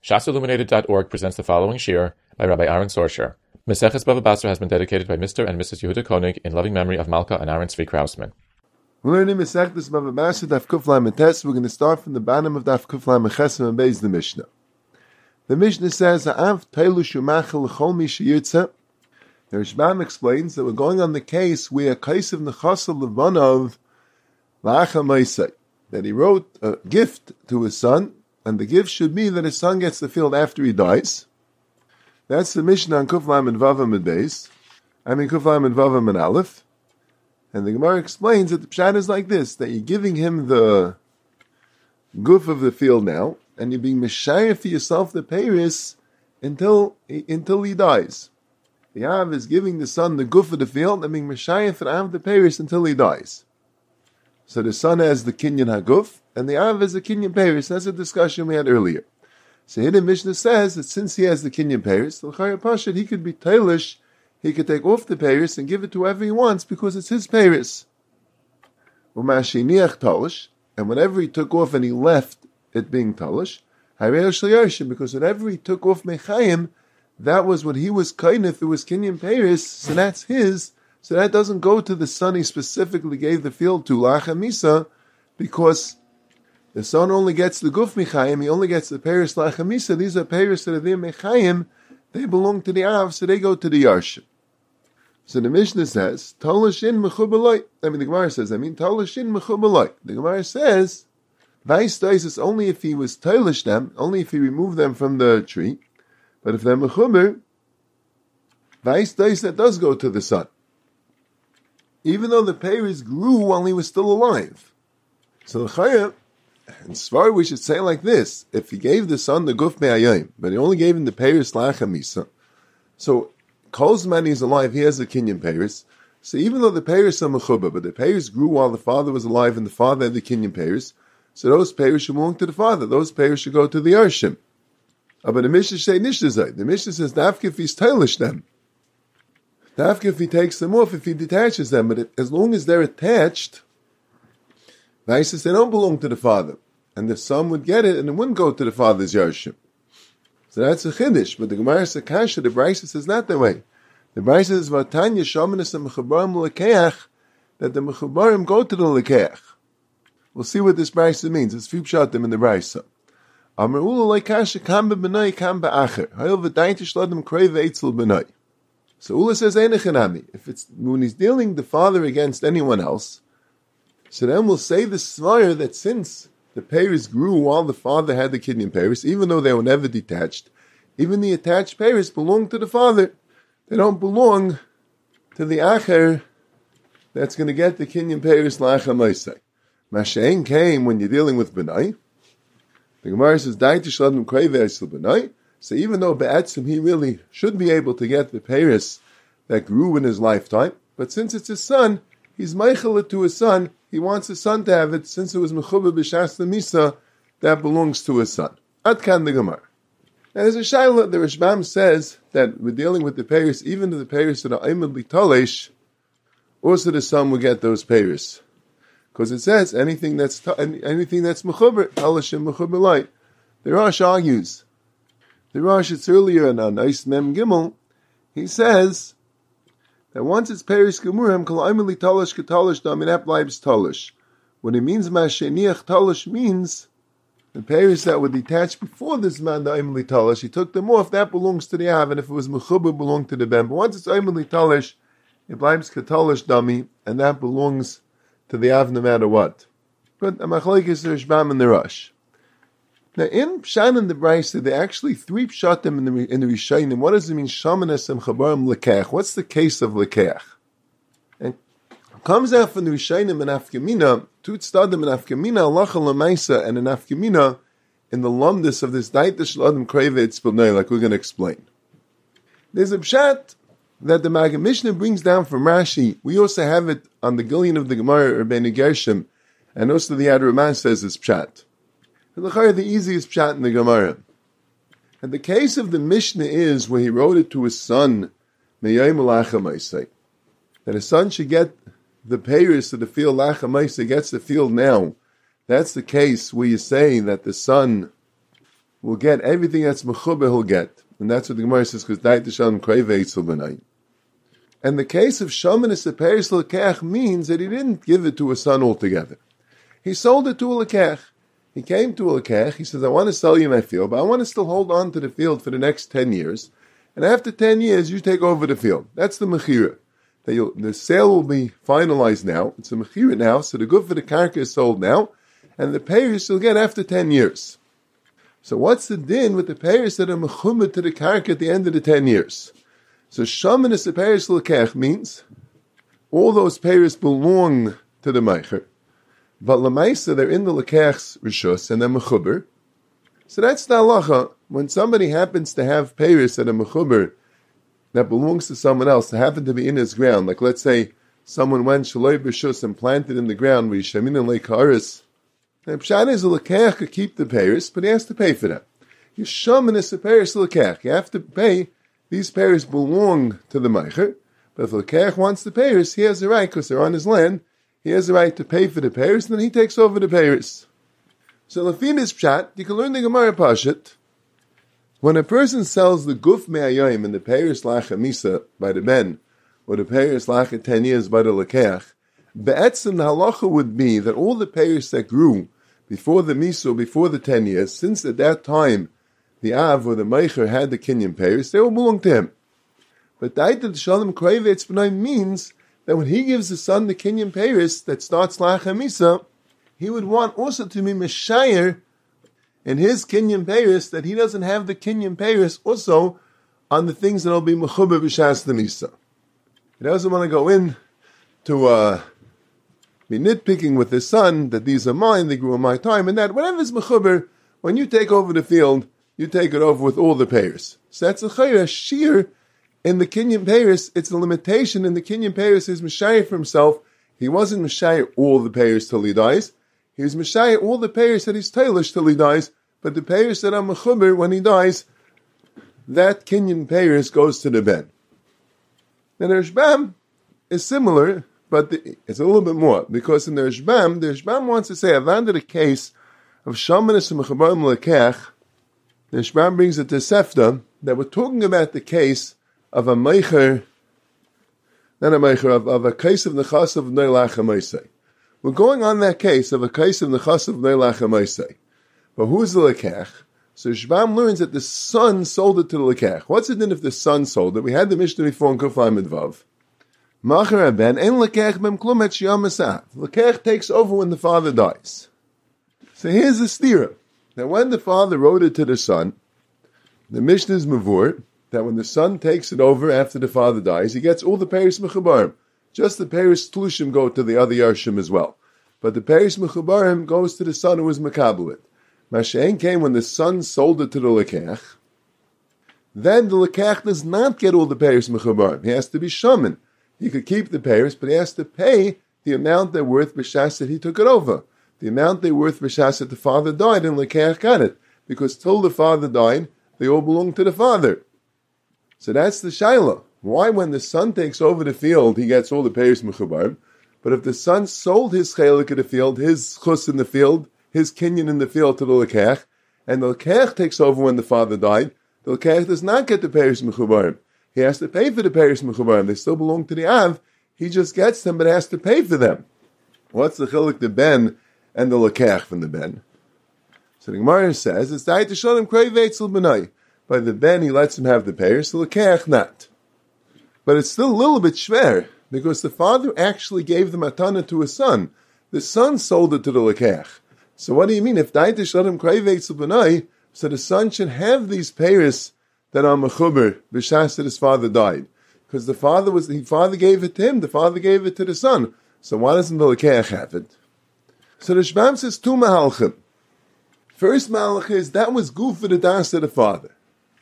ShasIlluminated.org presents the following shir by Rabbi Aaron Sorsher. Maseches Bava Basra has been dedicated by Mr. and Mrs. Yehuda Koenig in loving memory of Malka and Aaron Tzvi Krausman. We're learning Maseches Bava Basra, Daf Kuf Lamed Tes. We're going to start from the bottom of Daf Kuf Lamed Chesem and Beis the Mishnah. The Mishnah says, "Ha'av teilu shumachel l'chol mi sheyirtze." The Rishbam explains that we're going on the case where Kaisav Nechasel Levanov La'acha Maisei, that he wrote a gift to his son, and the gift should be that his son gets the field after he dies. That's the Mishnah on Kuf Lamed Vavam and Beis. Kuf Lamed Vavam and Aleph. And the Gemara explains that the pshat is like this, that you're giving him the goof of the field now, and you're being meshayeh for yourself the peiris until he dies. The Av is giving the son the goof of the field, and being meshayeh for Av the peiris until he dies. So the son has the kinyan haguf, and the Av has the kinyan peiris. That's a discussion we had earlier. So here the Mishnah says that since he has the kinyan peiris, the l'chayah pashut, he could be tailish, he could take off the peiris and give it to whoever he wants because it's his peiris. Umashiniach talish, and whenever he took off and he left it being talish, because whenever he took off mechayim, that was what he was kaineth through his kinyan peiris, so that's his. So that doesn't go to the son he specifically gave the field to, Lacha Misa, because the son only gets the Guf Mechayim, he only gets the Peiris Lacha Misa. These are Peiris that are there Mechayim, they belong to the Av, so they go to the Yarshim. So the Mishnah says, Talashin Mechubeloi. The Gemara says, Talashin Mechubeloi. The Gemara says, Vais Dais is only if he was Talish them, only if he removed them from the tree. But if they're Mechuber, Vais Dais, that does go to the son, even though the peiris grew while he was still alive. So the Chaya, in Svar we should say like this, if he gave the son the Guf Me'ayim, but he only gave him the peiris Lacha Misa, so Kolzman he's alive, he has the kinyan peiris, so even though the peiris are Mechuba, but the peiris grew while the father was alive and the father had the kinyan peiris, so those peiris should belong to the father, those peiris should go to the Yarshim. But the Mishnah say Nishtazai, the Mishnah says, Dafka if he's tailish them, Dafka if he takes them off, if he detaches them, but as long as they're attached, Vaisis, they don't belong to the father. And the son would get it, and it wouldn't go to the father's Yarshim. So that's a Chiddush, but the Gemara Sakasha, the Brisa says not that way. The Brisa says, Vatanya Shomanis and Mechubarim Lekeach, that the Mechubarim go to the Lekeach. We'll see what this Brisa means. It's few pshatim in the Brisa. Amar Ula Lekasha Kam B'Benai Kam B'Acher. Hayil V'daintish Ladam Krei V'Eitzel B'Nai. So Ula says, if it's when he's dealing the father against anyone else, so then we'll say the svayr that since the peiris grew while the father had the kinyan peiris, even though they were never detached, even the attached peiris belong to the father. They don't belong to the acher that's going to get the kinyan peiris lacha maisei. Mashain came when you're dealing with benai. The Gemara says, Daitish ladam krei v'eisel benai. So even though Be'etzim he really should be able to get the peiris that grew in his lifetime, but since it's his son, he's meichel it to his son, he wants his son to have it, since it was Mechuba B'Shas Misa, that belongs to his son. Atkan the Gemara. Now there's a shayla, the Rishbam says that we're dealing with the peiris, even to the peiris that are Ayman B'Talesh, also the son will get those peiris. Because it says anything that's Mechuba, Talashim Mechuba Light. The Rosh argues. The Rosh, it's earlier in Ais Mem Gimel, he says that once it's Peris Gemurim, Kol Aimeli Talish Ketalish Daminap Leibs Talish. What it means, Masheniach Talish means the Peris that were detached before this man, the Aimeli Talish, he took them off, that belongs to the Av, and if it was Mechuba, belonged to the Ben. But once it's Aimeli Talish, it Leibs Ketalish Dami, and that belongs to the Av no matter what. But Amachalik is the Rishbam and the Rosh. Now, in Pshan and the Brisa, there are actually three pshatim in the Rishayim. What does it mean, Shamanes and Chabarim Lekeach? What's the case of Lekeach? And it comes out from the Rishayim and Afkamina, two tzdadim and Afkamina, Alacha Lamaisa, and an Afkamina in the lumdus of this Daitish Ladam Kreve Etzpilnei, like we're going to explain. There's a pshat that the Maggid Mishnah brings down from Rashi. We also have it on the Gillian of the Gemara, Rebbeinu Gershom, and also the Yad Raman says it's pshat. The easiest pshat in the Gemara. And the case of the Mishnah is where he wrote it to his son, that his son should get the peiris of the field, Lacha Maisa gets the field now. That's the case where you say that the son will get everything that's mechuber, he'll get. And that's what the Gemara says, because Dait Shalom Kreve Eitzel B'nai. And the case of Shomenis Aperis L'Kech means that he didn't give it to a son altogether. He sold it to a L'Kech. He came to a L'Kech, he says, I want to sell you my field, but I want to still hold on to the field for the next 10 years. And after 10 years, you take over the field. That's the Mechira. The sale will be finalized now. It's a Mechira now, so the good for the karka is sold now, and the payers you'll get after 10 years. So what's the din with the payers that are mechumah to the karka at the end of the 10 years? So Shomenis Aperis L'Kech means all those payers belong to the Meicher, but L'maisa they're in the L'Kech's Rishus and they're mechuber. So that's the halacha. When somebody happens to have payers that are mechuber, that belongs to someone else, that happen to be in his ground, like let's say someone went shaloi b'shus and planted in the ground where Yishamin and Leikaris. The pshat is a L'Kech could keep the payers, but he has to pay for them. Yishamin Aperis L'Kech. You have to pay. These payers belong to the Meicher, but if the L'Kech wants the payers, he has the right, because they're on his land, he has the right to pay for the payers, and then he takes over the payers. So Lefinis pshat, you can learn the Gemara Pashut. When a person sells the guf me'ayim and the payers lacha misa by the ben, or the payers lacha 10 years by the L'Kech, be'etzim the halacha would be that all the payers that grew before the misa, before the 10 years, since at that time the Av or the Meicher had the Kinyan payers, they all belong to him. But Dait Shalom Kreve Eitzel B'nai means that when he gives the son the Kinyan payers that starts Lacha Misa, he would want also to be Meshayer in his Kinyan payers that he doesn't have the Kinyan payers also on the things that will be Mechuber B'Shas the Misa. He doesn't want to go in to be nitpicking with his son that these are mine, they grew in my time, and that whatever is Mechuber, when you take over the field, you take it over with all the payers. So that's a chayra sheer in the Kinyan payers. It's a limitation in the Kinyan payers. He's Meshayah for himself. He wasn't Meshayah all the payers till he dies. He was Meshayah all the payers that he's tailish till he dies. But the payers that are mechuber when he dies, that Kinyan payers goes to the ben. Then the Rishbam is similar, but it's a little bit more, because in the Rishbam wants to say, I've landed a case of Shomenis and Mechabarim L'Kech. The Rishbam brings it to Sefta that we're talking about the case of a Meicher, not a Meicher, of a case of Nechas of Bnei Lacha Meisei. We're going on that case of a case of Nechas of Bnei Lacha Meisei. But who's the L'Kech? So Rishbam learns that the son sold it to the L'Kech. What's it then if the son sold it? We had the Mishnah before in Kufay Midvav. Macher ben en L'Kech bem klum et shiyam esav. L'Kech takes over when the father dies. So here's the stira. Now, when the father wrote it to the son, the Mishnah is mavur that when the son takes it over after the father dies, he gets all the peiros mechubarim. Just the peiros tlushim go to the other yarshim as well. But the peiros mechubarim goes to the son who was mekabel it. Mashen came when the son sold it to the L'Kech. Then the L'Kech does not get all the peiros mechubarim. He has to be shaman. He could keep the peiros, but he has to pay the amount they're worth b'shas that he took it over. The amount they worth b'shas that the father died and L'Kech got it. Because till the father died, they all belong to the father. So that's the shaila. Why when the son takes over the field, he gets all the peiros mechubarim, but if the son sold his chelik of the field, his chus in the field, his kinyan in the field to the L'Kech, and the L'Kech takes over when the father died, the L'Kech does not get the peiros mechubarim. He has to pay for the peiros mechubarim. They still belong to the Av. He just gets them, but has to pay for them. What's the chelik, the ben, and the L'Kech from the ben? So the Gemara says, it's Dait Shalom Kreve Eitzel B'nai. By the ben, he lets him have the peiros, the L'Kech not. But it's still a little bit shver, because the father actually gave the matana to his son. The son sold it to the L'Kech. So what do you mean? If Dait Shalom Kreve Eitzel B'nai, so the son should have these peiros that are mechuber, b'shas that his father died. Because the father gave it to him, the father gave it to the son. So why doesn't the L'Kech have it? So the Shbam says two mahalchim. First mahalch is, that was good for the das of the father.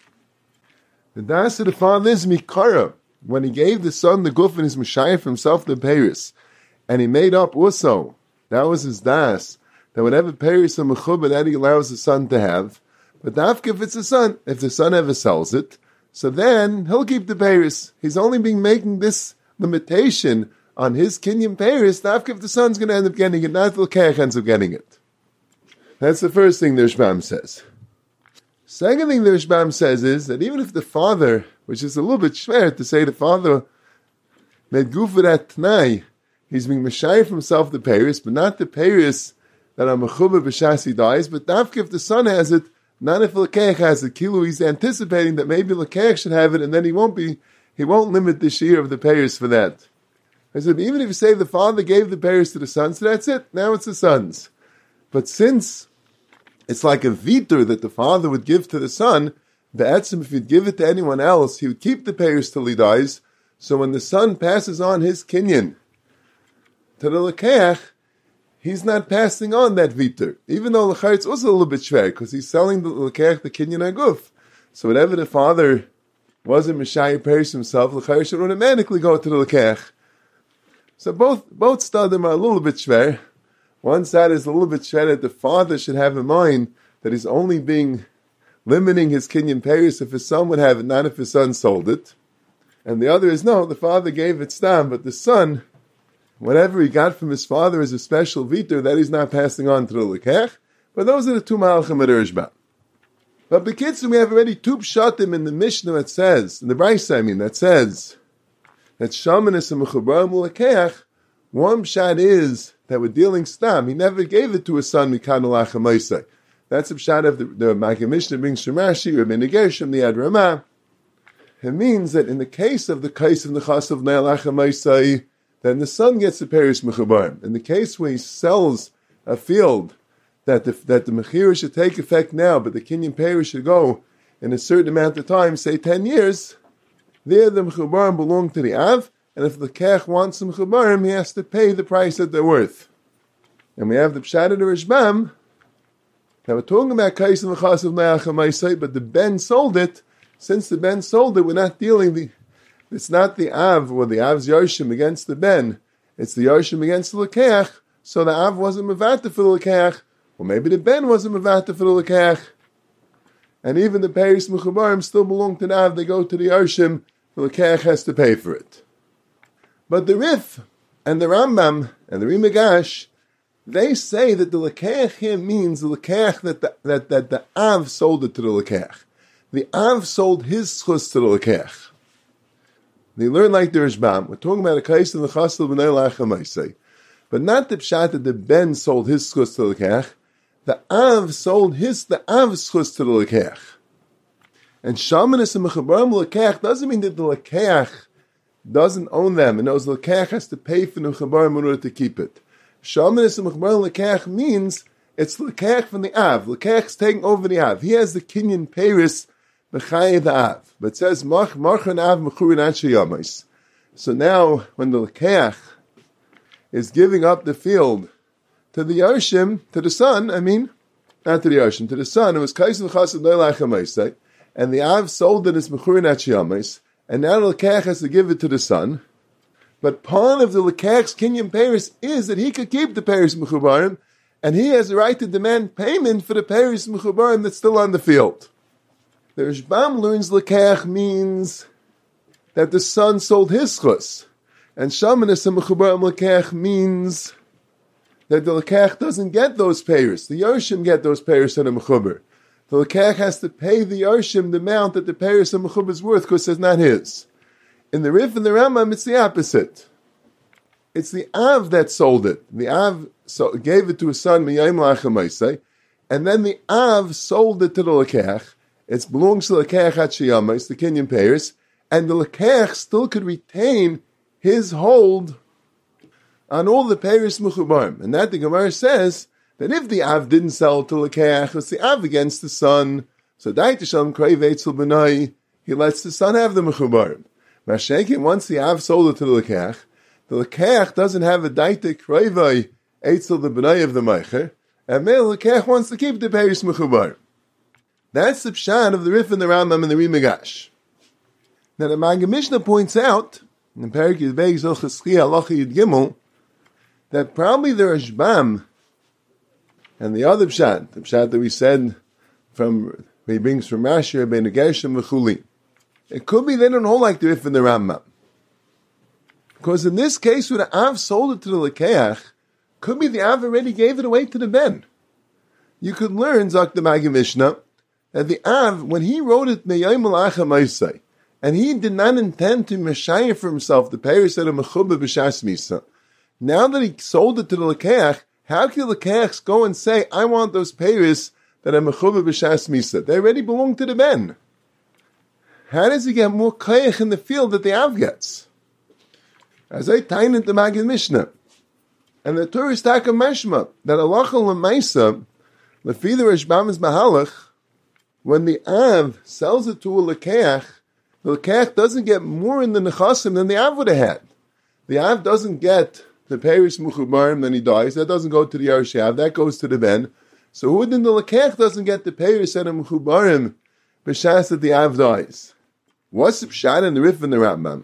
The das of the father is mikara. When he gave the son the guf and his meshayef himself the peiros, and he made up also, that was his das, that whatever peiros or mechuber that he allows the son to have, but dafka if it's the son, if the son ever sells it, so then he'll keep the peiros. He's only been making this limitation on his kinyan peiros, dafka if the son's going to end up getting it, not the L'Kech ends up getting it. That's the first thing the Rishbam says. Second thing the Rishbam says is that even if the father, which is a little bit schwer to say the father made gufet at tnai, he's being meshayef himself the Paris, but not the Paris that a mechuba b'shas he dies, but dafka if the son has it, not if Lekech has it. Kilu, he's anticipating that maybe Lekech should have it, and then he won't limit the shear of the Paris for that. I said, even if you say the father gave the Paris to the son, so that's it, now it's the son's. But since it's like a vitur that the father would give to the son, be'etzim, if he'd give it to anyone else, he would keep the Paris till he dies. So when the son passes on his kinyan to the Lekech, he's not passing on that vitur. Even though Lechayr it's also a little bit shver, because he's selling the Lekech, the kinyan aguf. So whatever the father wasn't Mishai Paris himself, Lechayr should automatically go to the Lekech. So both stadim are a little bit shver. One side is a little bit shver that the father should have in mind that he's only limiting his kinyan Paris if his son would have it, not if his son sold it. And the other is, no, the father gave it stam, but the son, whatever he got from his father is a special vitur that he's not passing on to the Lekech. But those are the two malachim at Rishbam. But b'kitzur, we have already two pshatim in the Mishnah that says, in the Brayso, that says, that Shamanis and Mechubarim Lekech, one pshat is that we're dealing stam. He never gave it to his son, Mikan Alach HaMosai. That's a pshat of the Maggid Mishnah brings from Rashi, Rabbi Negershom, the Ad Ramah. It means that in the case of the Nechas of Alach HaMosai, then the son gets the Paris Mechubarim. In the case where he sells a field, that the Mechira should take effect now, but the Kinyan Paris should go in a certain amount of time, say 10 years, there the Mechubarim belong to the Av, and if the Lekech wants some Mechubarim, he has to pay the price that they're worth. And we have the Pshat of the Rishbam, that we're talking about Kais and Lechas of Alach HaMosai, but the Ben sold it. Since the Ben sold it, we're not dealing it's not the Av, or the Av's Yoshim against the Ben. It's the Yoshim against the Lekech. So the Av wasn't Mevata for the Lekech. Or maybe the Ben wasn't Mevata for the Lekech. And even the Paris Mechubarim still belong to the Av. They go to the Yoshim. The Lekech has to pay for it. But the Rif, and the Rambam, and the Rimagash, they say that the Lekech here means the Lekech that the Av sold it to the Lekech. The Av sold his schus to the Lekech. They learn like the Rishbam. We're talking about a case in the Chassil B'nai Alach HaMosai. But not the pshat that the Ben sold his schus to the Lekech. The Av sold the Av's schus to the Lekech. And Shamanis and Mechubarim Lekech doesn't mean that the Lekech doesn't own them, and knows the Lekech has to pay for the Mechubarim in order to keep it. Shamanis and Mechubarim Lekech means it's Lekech from the Av. Lekech's taking over the Av. He has the Kinyan Paris B'chai the Av. But it says, Marchan Av Mechurin Anshe Yamis. So now, when the Lekech is giving up the field to the Yoshim, to the son, not to the Yoshim, to the son, it was Kais L'chas of Alach HaMosai, and the Av sold it as Mechurin Anshe Yamis, and now the Lekech has to give it to the son. But part of the Lekech's Kinyan Paris is that he could keep the Paris Mechubarim, and he has the right to demand payment for the Paris Mechubarim that's still on the field. The Rishbam learns Lekech means that the son sold his chus, and Shamanis and Mechubarim Lekech means that the Lekech doesn't get those payers. The Yoshim get those payers to the Mechubar. The Lekech has to pay the Yoshim the amount that the payers of Mechubar is worth, because it's not his. In the Rif and the Rambam, it's the opposite. It's the Av that sold it. The Av gave it to his son, Miyayim Alach HaMosai, and then the Av sold it to the Lekech. It belongs to the Lekech Hatshiyama, the Kinyan Paris, and the Lekech still could retain his hold on all the Paris Mechubarim. And that the Gemara says that if the Av didn't sell to Lekech, it's the Av against the son. So Daitisham Krei Veitzel B'nai, he lets the son have the Mechubarim. Mashenkin, once the Av sold it to the Lekech doesn't have a Daite Krei Eitzel the B'nai of the Meicher, and Mele Lekech wants to keep the Paris Mechubarim. That's the pshat of the Rif and the Rambam and the Rimagash. Now the Maggid Mishnah points out, in Perek Yudbei Zilchas Chiyah Halacha Yud Gimel, that probably the Rishbam and the other pshat, the pshat that we said he brings from Rashi, Rabbi Negershom V'chuli, it could be they don't hold like the Rif and the Rambam. Because in this case, when the Av sold it to the Lekech, could be the Av already gave it away to the Ben. You could learn, Zok the Maggid Mishnah, that the Av, when he wrote it, Meyayim Malacha Maisai, and he did not intend to meshayah for himself the peiros that a mechuba b'shas misa. Now that he sold it to the lekeach, how can the lekeachs go and say, I want those peiros that are mechuba b'shas misa? They already belong to the ben. How does he get more koyach in the field that the Av gets? As I tie into Maggid Mishnah. And the Torah is taka mashma, that halacha l'maisa, lefi the Rashbam is mahalach, when the Av sells it to a lekeach, the lekeach doesn't get more in the nechasim than the Av would have had. The Av doesn't get the peiros mechubarim, then he dies. That doesn't go to the Yerush Av, that goes to the ben. So who then the lekeach doesn't get the peiros and the mechubarim b'shas that the Av dies? What's the pshat in the Rif and the Rambam?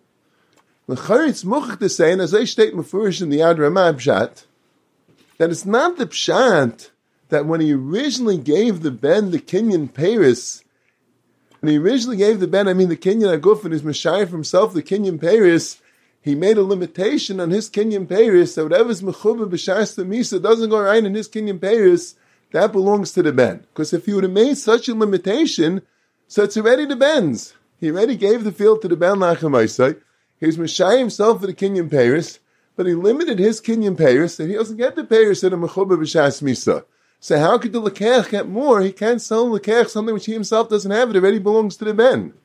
The Charitz Muchach to say, and as I state mefurish in the Yad Ramah pshat, that it's not the pshat that when he originally gave the ben the Kinyan peiros, when he originally gave the ben, I mean the Kinyan Aguf and his Meshayah for himself, the Kinyan peiros, he made a limitation on his Kinyan peiros, that whatever's Mechubah B'Shas the Misa doesn't go right in his Kinyan peiros, that belongs to the ben. Because if he would have made such a limitation, so it's already the ben's. He already gave the field to the ben Lachamaisai. He was Meshayah himself for the Kinyan peiros, but he limited his Kinyan peiros, that he doesn't get the peiros in a Mechubah B'Shas Misa. So how could the lekeach get more? He can't sell the lekeach something which he himself doesn't have. It already belongs to the ben.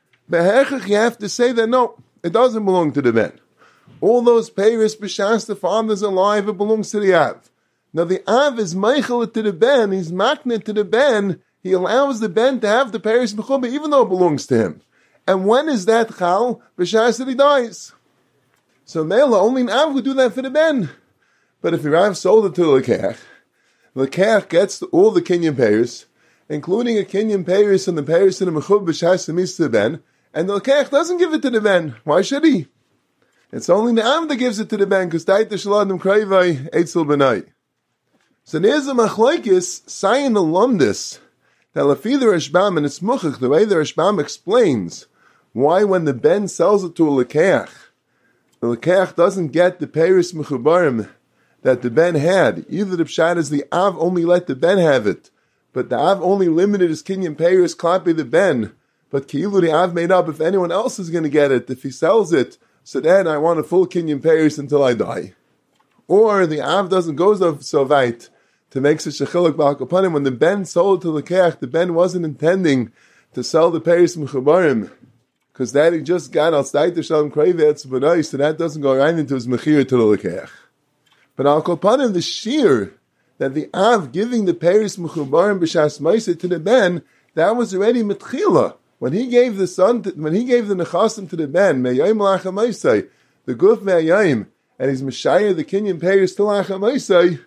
But you have to say that no, it doesn't belong to the ben. All those peiros b'shas the father's alive, it belongs to the Av. Now the Av is meichel to the ben. He's maknet to the ben. He allows the ben to have the peiros mechuba even though it belongs to him. And when is that chal? B'shas that he dies. So Mela, only an Av would do that for the ben. But if your Av sold it to the lekeach, the lekeach gets all the Kinyan peiros, including a Kinyan peiros and the peiros in the mechub b'shas the misa ben, and the lekeach doesn't give it to the ben. Why should he? It's only the Av that gives it to the ben, because taita shaladim krayvai eitzel b'nai. So there's a machlokes, sayin alumdus, that lefi the Rashbam, and it's muchach, the way the Rashbam explains why when the ben sells it to a lekeach, the lekeach doesn't get the peiros mechubarim that the ben had. Either the pshat is the Av only let the ben have it, but the Av only limited his Kinyan peiros klapi the ben, but ki'ilu the Av made up if anyone else is going to get it, if he sells it, so then I want a full Kinyan peiros until I die. Or the Av doesn't go so weit to make such a chiluk b'al kapanim. When the ben sold to the lekeach, the ben wasn't intending to sell the peiros mechubarim, because that he just got al staita shalom krayvetz b'nai, so that doesn't go right into his mechir to the lekeach. But al kolpanim, the shear that the Av giving the peiros mechubarim b'shas ma'aseh to the ben, that was already metchila. When he gave the when he gave the nechasim to the ben, meyayim lacha ma'aseh, the guf meyayim, and he's meshayah the Kinyan peiros to lacha ma'aseh,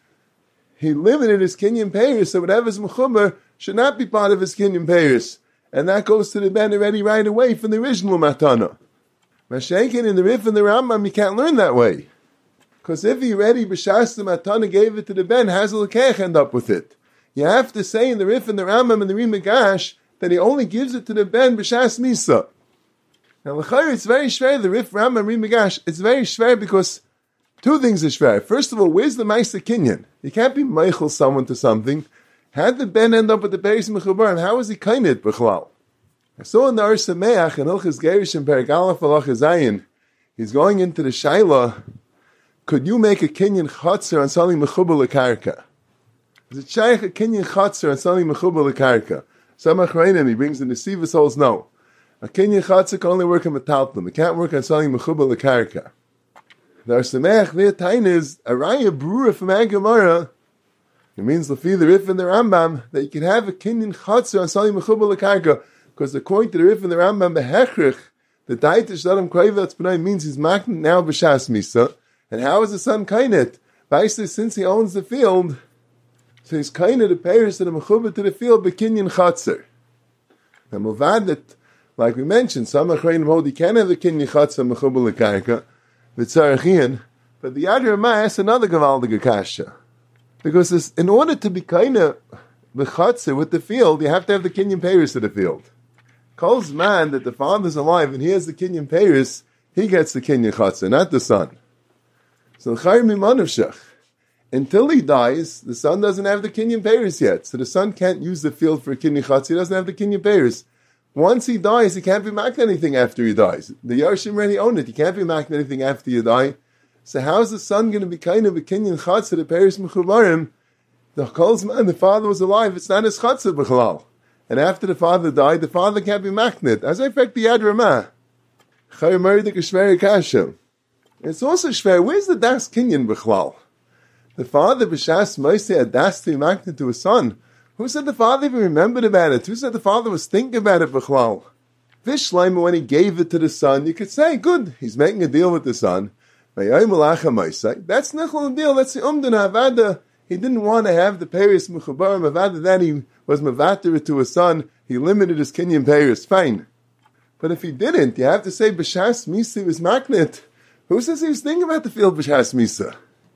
he limited his Kinyan peiros, so whatever's mechubar should not be part of his Kinyan peiros, and that goes to the ben already right away from the original matana. Mashenkin in the Rif and the Rambam, you can't learn that way. Because if he already b'shas the matana gave it to the ben, how does the lekeach end up with it? You have to say in the Rif and the Rambam and the Rimagash that he only gives it to the ben b'shas misa. Now l'chayr, it's very shver, the Rif, Rambam, Rimagash, it's very shver because two things are shver. First of all, where's the Meister Kinyan? You can't be meichel someone to something. How did the ben end up with the peiros mechubarim? How was he kainit b'chlal? I saw in the Ar Sameach in Hilchos Gerushin Perek Aleph Halacha Zayin, he's going into the Shaila, could you make a Kinyan Chatzar on something mechubar l'karka? Is it shaykh a Kinyan Chatzar on something mechubar l'karka? Some Achrayim, he brings the Nesivos holds no. A Kinyan Chatzar can only work on metaltlim. It can't work on something mechubar l'karka. The Ar Sameach V'yatain is a raya brura from Agamara. It means lefi the Rif and the Rambam that you can have a Kinyan Chatzar on something mechubar l'karka, because according to the Rif and the Rambam, behechrich, the taitish l'adam krayvetz b'nai means he's maknit now b'shas misa. And how is the son kainet? Basically, since he owns the field, so he's kainet the peiros and the mechuba to the field b'kinyan chatzar. Now, muvad that, like we mentioned, some achrayim hold he can have the kinyan chatzar mechuba l'karka, v'tzarachian, but the Yad Ramah asks another gavaldige kasha. Because this, in order to be kainet b'chatzar with the field, you have to have the kinyan peiros of the field. Kol's man that the father's alive and he has the kinyan peiros, he gets the kinyan chatzar, not the son. So l'chayr mimanavshach. Until he dies, the son doesn't have the Kinyan Peiros yet. So the son can't use the field for Kinyan Chatz. He doesn't have the Kinyan Peiros. Once he dies, he can't be makna anything after he dies. The Yarshim already own it. He can't be makna anything after you die. So how is the son going to be kind of a Kinyan Chatz to the Peiros Mechubarim? The Kolzman, the father was alive. It's not his Chatz b'chalal. And after the father died, the father can't be maknit. As I fact the Yad Ramah. Chayim Meridik Shveri Kasha. It's also Shver. Where's the Das Kinyan b'chalal? The father, B'shas Moisei, had das to be maknit to his son. Who said the father even remembered about it? Who said the father was thinking about it b'chalal? Vishleima, when he gave it to the son, you could say, good, he's making a deal with the son. That's nichol deal. That's the umdana avada. He didn't want to have the Peiros Mechubarim avada that he was mevater to his son. He limited his Kinyan Peiros. Fine. But if he didn't, you have to say B'shas Misa was maknit. Who says he was thinking about the field B'shas Misa?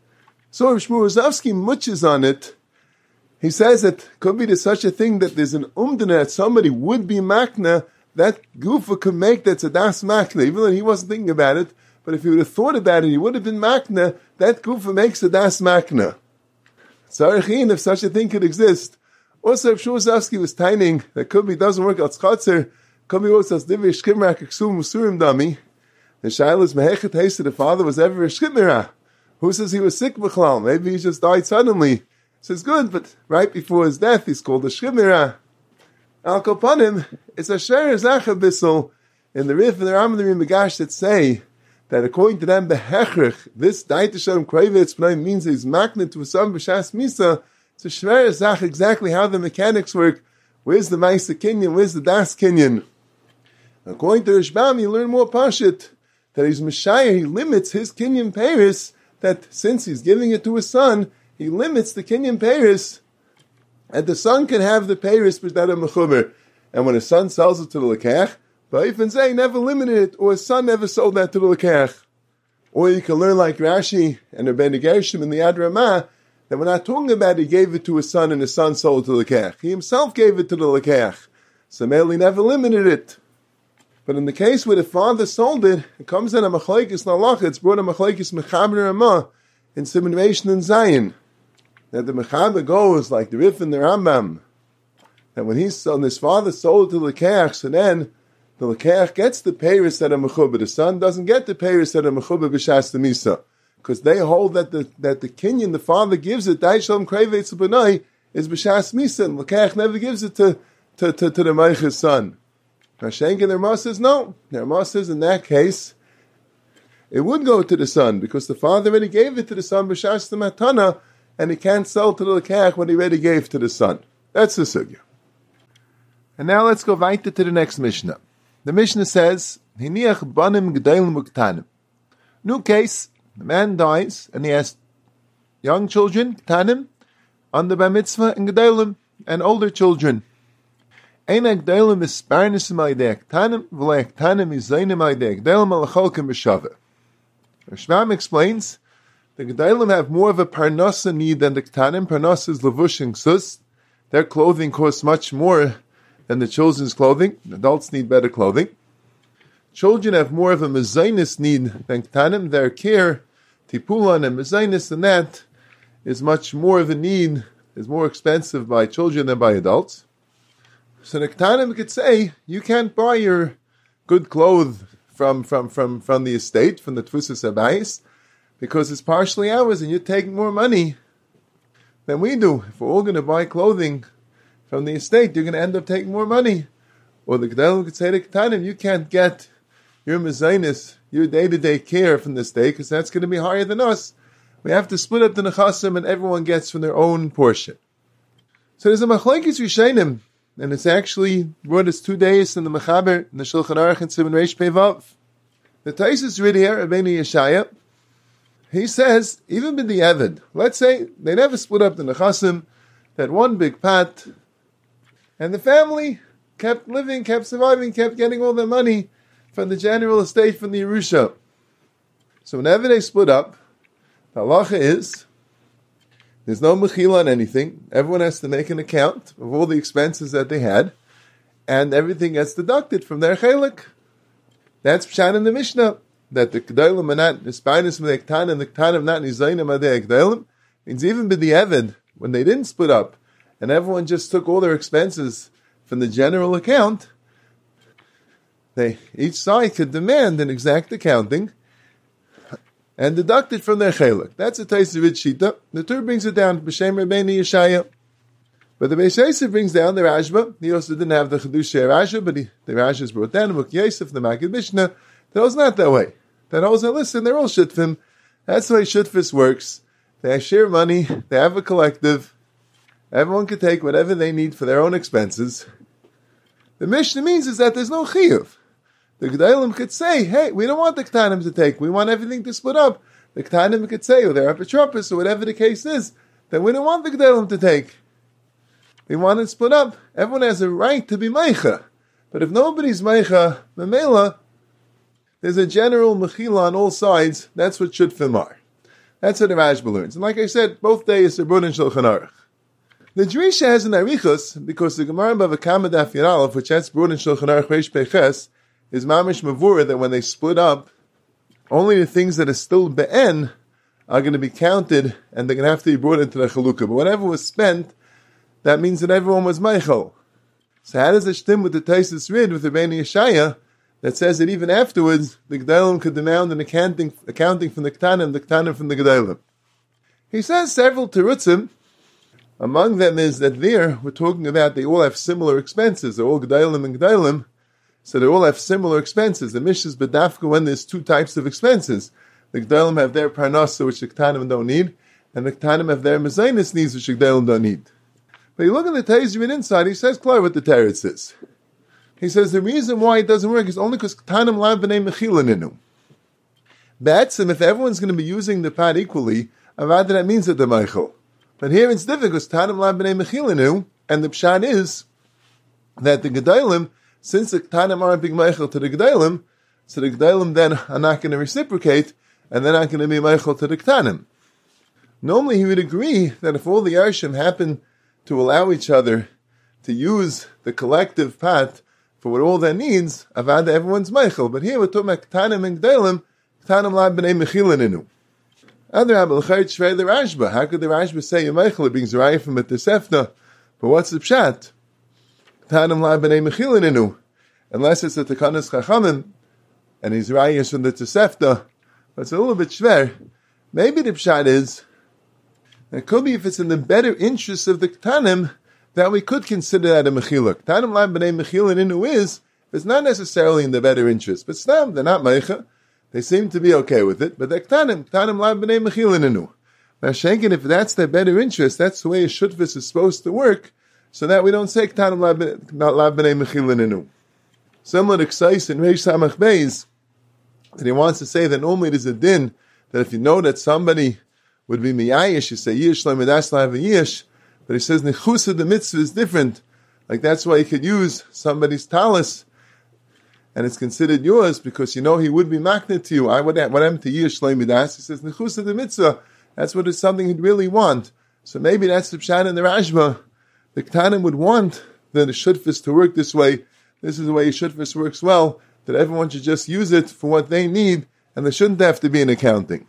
So if Shmuel Rozovsky muches on it, he says that could be there's such a thing that there's an umdana that somebody would be makna, that gufa could make that's a das makna, even though he wasn't thinking about it. But if he would have thought about it, he would have been makna, that gufa makes a das makna. Tzarichin, if such a thing could exist. Also, if Shmuel Rozovsky was tining, that could be doesn't work out Tzchatzer, could be also as Divish Kimrak Eksum Musurim Dami, the Shail is Mehechet Hesa, the father was ever a Shkitmirah. Who says he was sick b'chlal? Maybe he just died suddenly. Says good, but right before his death, he's called a shchimira. Al kopanim, it's a sher zacha bissel in the Rif and the Ram and the Rimagash that say that according to them, behechrich, this daita shalom krevetz means he's maknit to a son b'shas misa. It's a sher zach exactly how the mechanics work. Where's the Maisa Kinyan? Where's the Das Kinyan? According to Rishbam, you learn more pashit that he's Messiah. He limits his Kinyan Peiros. That since he's giving it to his son, he limits the Kinyan Peiros, and the son can have the Peiros b'shdat mechuber. And when his son sells it to the lekach, Ba'ifan Zeh never limited it, or his son never sold that to the lekach. Or you can learn like Rashi and Rabbeinu Gershom in the Yad Ramah, that we're not talking about he gave it to his son and his son sold it to the lekach. He himself gave it to the lekach. So Meli never limited it. But in the case where the father sold it, it comes in a machlekes nalach. It's brought a machlekes mechaber Ramah in Siman Reish and Zion. That the mechaber goes like the Rif and the Rambam. That when his father sold it to the lekach, so then the lekach gets the peiros that are mechuber. The son doesn't get the peiros that are mechuber b'shas the misa, because they hold that the kinyan the father gives it, dai shalom krevetz b'nai, is b'shas misa, and lekach never gives it to the meich's son. Hashenk and their Rama says no. Their Rama says in that case, it would go to the son, because the father already gave it to the son b'shas the matana, and he can't sell to the lekach when he already gave to the son. That's the sugya. And now let's go weiter to the next Mishnah. The Mishnah says, Hiniach banim g'deilim uktanim. New case, the man dies, and he has young children, ktanim, under bar mitzvah, and g'deilim, and older children. Einak g'deilim is sparnisim aydei ktanim, v'lei ktanim is zaynim aydei g'deilim alacholkim b'shaveh. Shvam explains, the g'deilim have more of a parnasa need than the ktanim. Parnasa is levush and sus. Their clothing costs much more than the children's clothing. Adults need better clothing. Children have more of a mezainis need than ktanim. Their care, tipulan and mezainis, and that is much more of a need, is more expensive by children than by adults. So the ktanim could say, you can't buy your good clothes from the estate, from the tfusas habayis, because it's partially ours and you're taking more money than we do. If we're all going to buy clothing from the estate, you're going to end up taking more money. Or the G'dalim could say to K'tanim, you can't get your mezainis, your day-to-day care from the estate, because that's going to be higher than us. We have to split up the nechasim, and everyone gets from their own portion. So there's a machlekes rishonim, and it's actually brought us 2 days in the Mechaber, in the Shulchan Aruch, and Siman Reish Pei Vav. The Taisus read here, Rabbeinu Yeshaya, he says, even with the Evid, let's say they never split up the nechasim, that one big pot, and the family kept living, kept surviving, kept getting all their money from the general estate, from the Yerusha. So whenever they split up, the halacha is, there's no mechila on anything. Everyone has to make an account of all the expenses that they had, and everything gets deducted from their chelik. That's pshat in the Mishnah, that the G'dalim are not Nispanis M'dei Ktanim, the Ktanim not Nizayim M'dei G'dalim, Means even b'di'evid, when they didn't split up, and everyone just took all their expenses from the general account, each side could demand an exact accounting and deduct it from their chelik. That's a Tosafot Shita. The Tur brings it down, B'Shem Rabbeinu Yeshaya. But the Beis Yosef brings down the Rashba. He also didn't have the Chedushei Rashba, but the Rashba brought down Muk Yosef, the Maggid Mishnah. That was not that way. That holds that, listen, they're all Shutfim. That's the way Shutfis works. They share money, they have a collective. Everyone can take whatever they need for their own expenses. The Mishnah means is that there's no chiyuv. The Gedalim could say, hey, we don't want the Ktanim to take. We want everything to split up. The Ktanim could say, or they're Apotropos, or whatever the case is, that we don't want the Gedalim to take. We want it split up. Everyone has a right to be Meicha. But if nobody's Meicha, Memela, there's a general Mechila on all sides. That's what Shutfim are. That's what the Rashba learns. And like I said, both days are Brun and Shulchan Aruch. The Drisha has an Arichus, because the Gemara Bava Kama Daf Yud Aleph, which has Brun and Shulchan Aruch Reish Peches, is Mamish Mavura, that when they split up, only the things that are still Be'en are going to be counted, and they're going to have to be brought into the Chalukah. But whatever was spent, that means that everyone was Meichel. So how does it stem with the Tosafos Rid, with the Rabbeinu Yeshaya, that says that even afterwards, the Gedalim could demand an accounting from the Ktanim from the Gedalim? He says several terutzim. Among them is that there, we're talking about they all have similar expenses. They're all Gedalim and Gedalim, so they all have similar expenses. The Mishnah is bedafka when there's two types of expenses. The Gedalim have their parnasa, which the Ktanim don't need, and the Ktanim have their mezainis needs, which the Gedalim don't need. But you look at the Tosafot inside, he says clear what the teretz is. He says the reason why it doesn't work is only because Ktanim lav b'nei mechila ninu. B'etzim, if everyone's going to be using the pot equally, avada that means that they're meichel. But here it's difficult because Ktanim lav b'nei mechila ninu, and the pshat is that the Gedalim, since the Ktanim aren't being meichel to the Gedalim, so the Gedalim then are not going to reciprocate, and they're not going to be meichel to the Ktanim. Normally he would agree that if all the Yarshim happen to allow each other to use the collective pot for what all their needs, avada everyone's meichel. But here we're talking about Ktanim and Gedalim, Ktanim la b'nei mechila ninu. Other Abelchayt Shrei the Rashba. How could the Rashba say you're meichel? It brings Raya from a Tosefta. But what's the pshat? Ktanim la b'nei mechila ninu. Unless it's a Tekanas Chachamim, and he's Raya from the Tosefta. But it's a little bit shver. Maybe the pshat is, it could be if it's in the better interest of the Ktanim, that we could consider that a mechila. Ktanim la b'nei mechila ninu is, it's not necessarily in the better interest, but stam, they're not meicha. They seem to be okay with it, but they're Ktanim la b'nei mechila ninu. Now, Shenkin, if that's their better interest, that's the way a shutvis is supposed to work, so that we don't say Ktanim la b'nei mechila ninu. Similar to Ksais and Reish Samach Beis, that he wants to say that normally there's a din, that if you know that somebody would be miyayish, you say yish lo midas la yish, but he says nechusa the mitzvah is different. Like that's why you could use somebody's talis, and it's considered yours because you know he would be makneh to you. What happened to yish lo midas? He says nechusa the mitzvah. That's what is something he'd really want. So maybe that's the pshat in the Rashba. The Ktanim would want the shutfis to work this way. This is the way shutfis works well, that everyone should just use it for what they need, and there shouldn't have to be an accounting.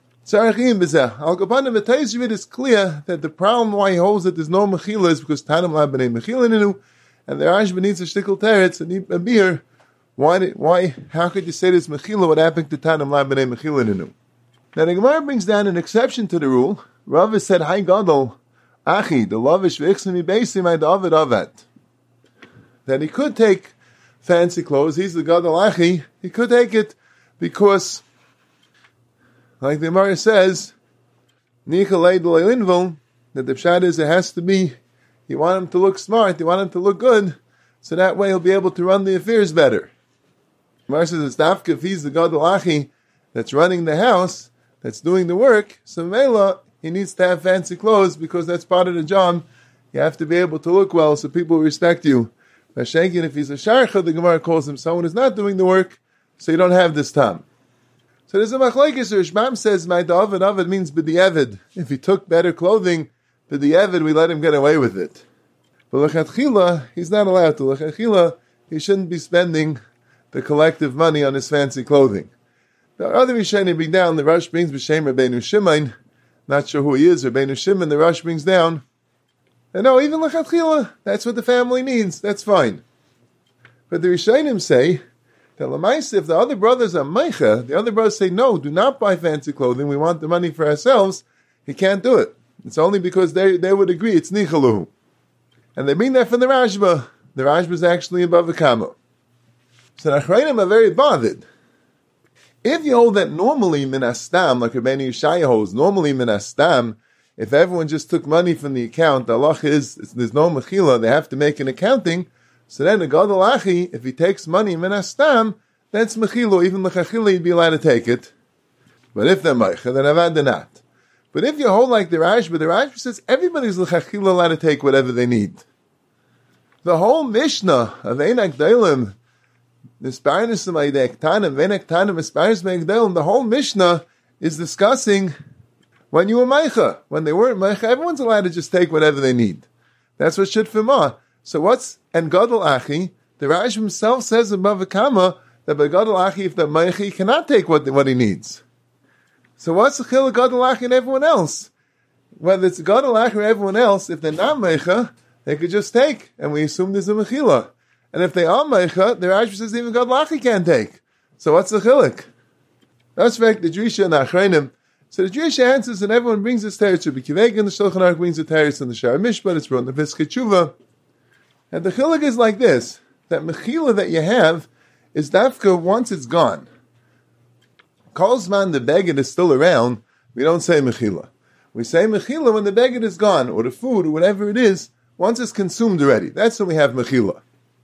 Al-Gabanim V'Tosafot is clear that the problem why he holds that there's no mechila is because Tanim la b'nei mechila ninu, and the Rashba needs a shtickle teretz and a beer. Why? How could you say this mechila? What happened to Tanim la b'nei mechila ninu? Now the Gemara brings down an exception to the rule. Rav said, "Hi Gadol, Achi, the lavish v'ixmi beisim I David avet." That he could take fancy clothes. He's the Gadol Achi. He could take it because, like the Gemara says, Nichalei D'Leilinvul, that the pshat is it has to be, you want him to look smart, you want him to look good, so that way he'll be able to run the affairs better. The Gemara says it's dafka if he's the Gadol Achi that's running the house, that's doing the work, so Mela, he needs to have fancy clothes because that's part of the job. You have to be able to look well so people respect you. Vashenkin, if he's a sharcha, the Gemara calls him someone who's not doing the work, so you don't have this time. So there's a machlokes. Rishbam says, "My David means b'di'evid. If he took better clothing, b'di'evid, we let him get away with it. But l'chatchila, he's not allowed to. L'chatchila, he shouldn't be spending the collective money on his fancy clothing." The other Rishonim bring down, the Rosh brings b'shem Rabbeinu Shimon, not sure who he is, Rabbeinu Shimon, the Rosh brings down, and no, even L'chatchila, that's what the family needs, that's fine. But the Rishonim say that L'maisa, if the other brothers are meicha, the other brothers say, no, do not buy fancy clothing, we want the money for ourselves, he can't do it. It's only because they would agree, it's nichaluhu. And they bring that from the Rashba. The Rashba is actually above the Kama. So the Achrayim are very bothered. If you hold that normally minastam, like Rabbeinu Yeshaya holds, normally minastam, if everyone just took money from the account, the halach is, there's no mechila, they have to make an accounting, so then the Gadol Achi, if he takes money minastam, that's mechilo, even l'chachila he'd be allowed to take it. But if they're meicha, then avad not. But if you hold like the Rashba says everybody's l'chachila allowed to take whatever they need. The whole Mishnah of Einak Deilim, the whole Mishnah is discussing when you were meicha. When they weren't meicha, everyone's allowed to just take whatever they need. That's what shitfimah. So and Gadol Achi, the Rashba himself says in Bava Kama that by Gadol Achi, if they're meicha, he cannot take what he needs. So what's the chil of Gadol Achi and everyone else? Whether it's Gadol Achi or everyone else, if they're not meicha, they could just take, and we assume there's a mechila. And if they are meicha, the Rashba says even Gadol Achi can't take. So what's the chilik? That's right, the Drisha and the Achrayim. So the Drisha answers, and everyone brings this teretz. Rabbi Kiveg and the Shulchan Aruch brings the teretz and the Shar Mishpat. It's brought in the Piskei Tshuva. And the chilik is like this: that mechila that you have is dafka once it's gone. Kolzman the beged is still around. We don't say mechila. We say mechila when the beged is gone, or the food, or whatever it is. Once it's consumed already, that's when we have mechila.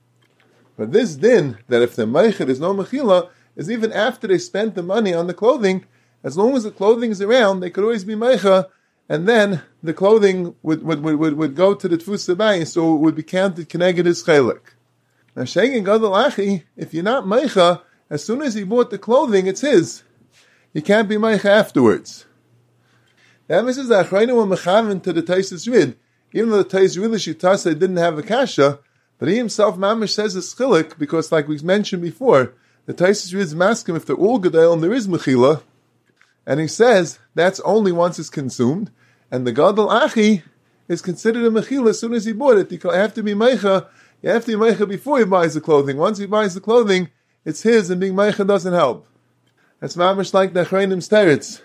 But this din, that if the meicha is no mechila, is even after they spent the money on the clothing, as long as the clothing is around, they could always be meicha, and then the clothing would go to the tfus bayis, so it would be counted keneged his chelik. Now, Shegen Gadol Achi, if you're not meicha, as soon as he bought the clothing, it's his. You can't be meicha afterwards. That misses the Achrayim were mechaven to the Taisus Rid. Even though the Taisus Rid Shitasa didn't have a kasha, but he himself mamish says it's chilik, because like we mentioned before, the Taisus Rid is masking if they're all gedel and there is mechila, and he says that's only once it's consumed, and the Gadol Achi is considered a mechila as soon as he bought it. You have to be meicha. You have to be meicha before he buys the clothing. Once he buys the clothing, it's his, and being meicha doesn't help. That's mamish like the Achrayim's teretz.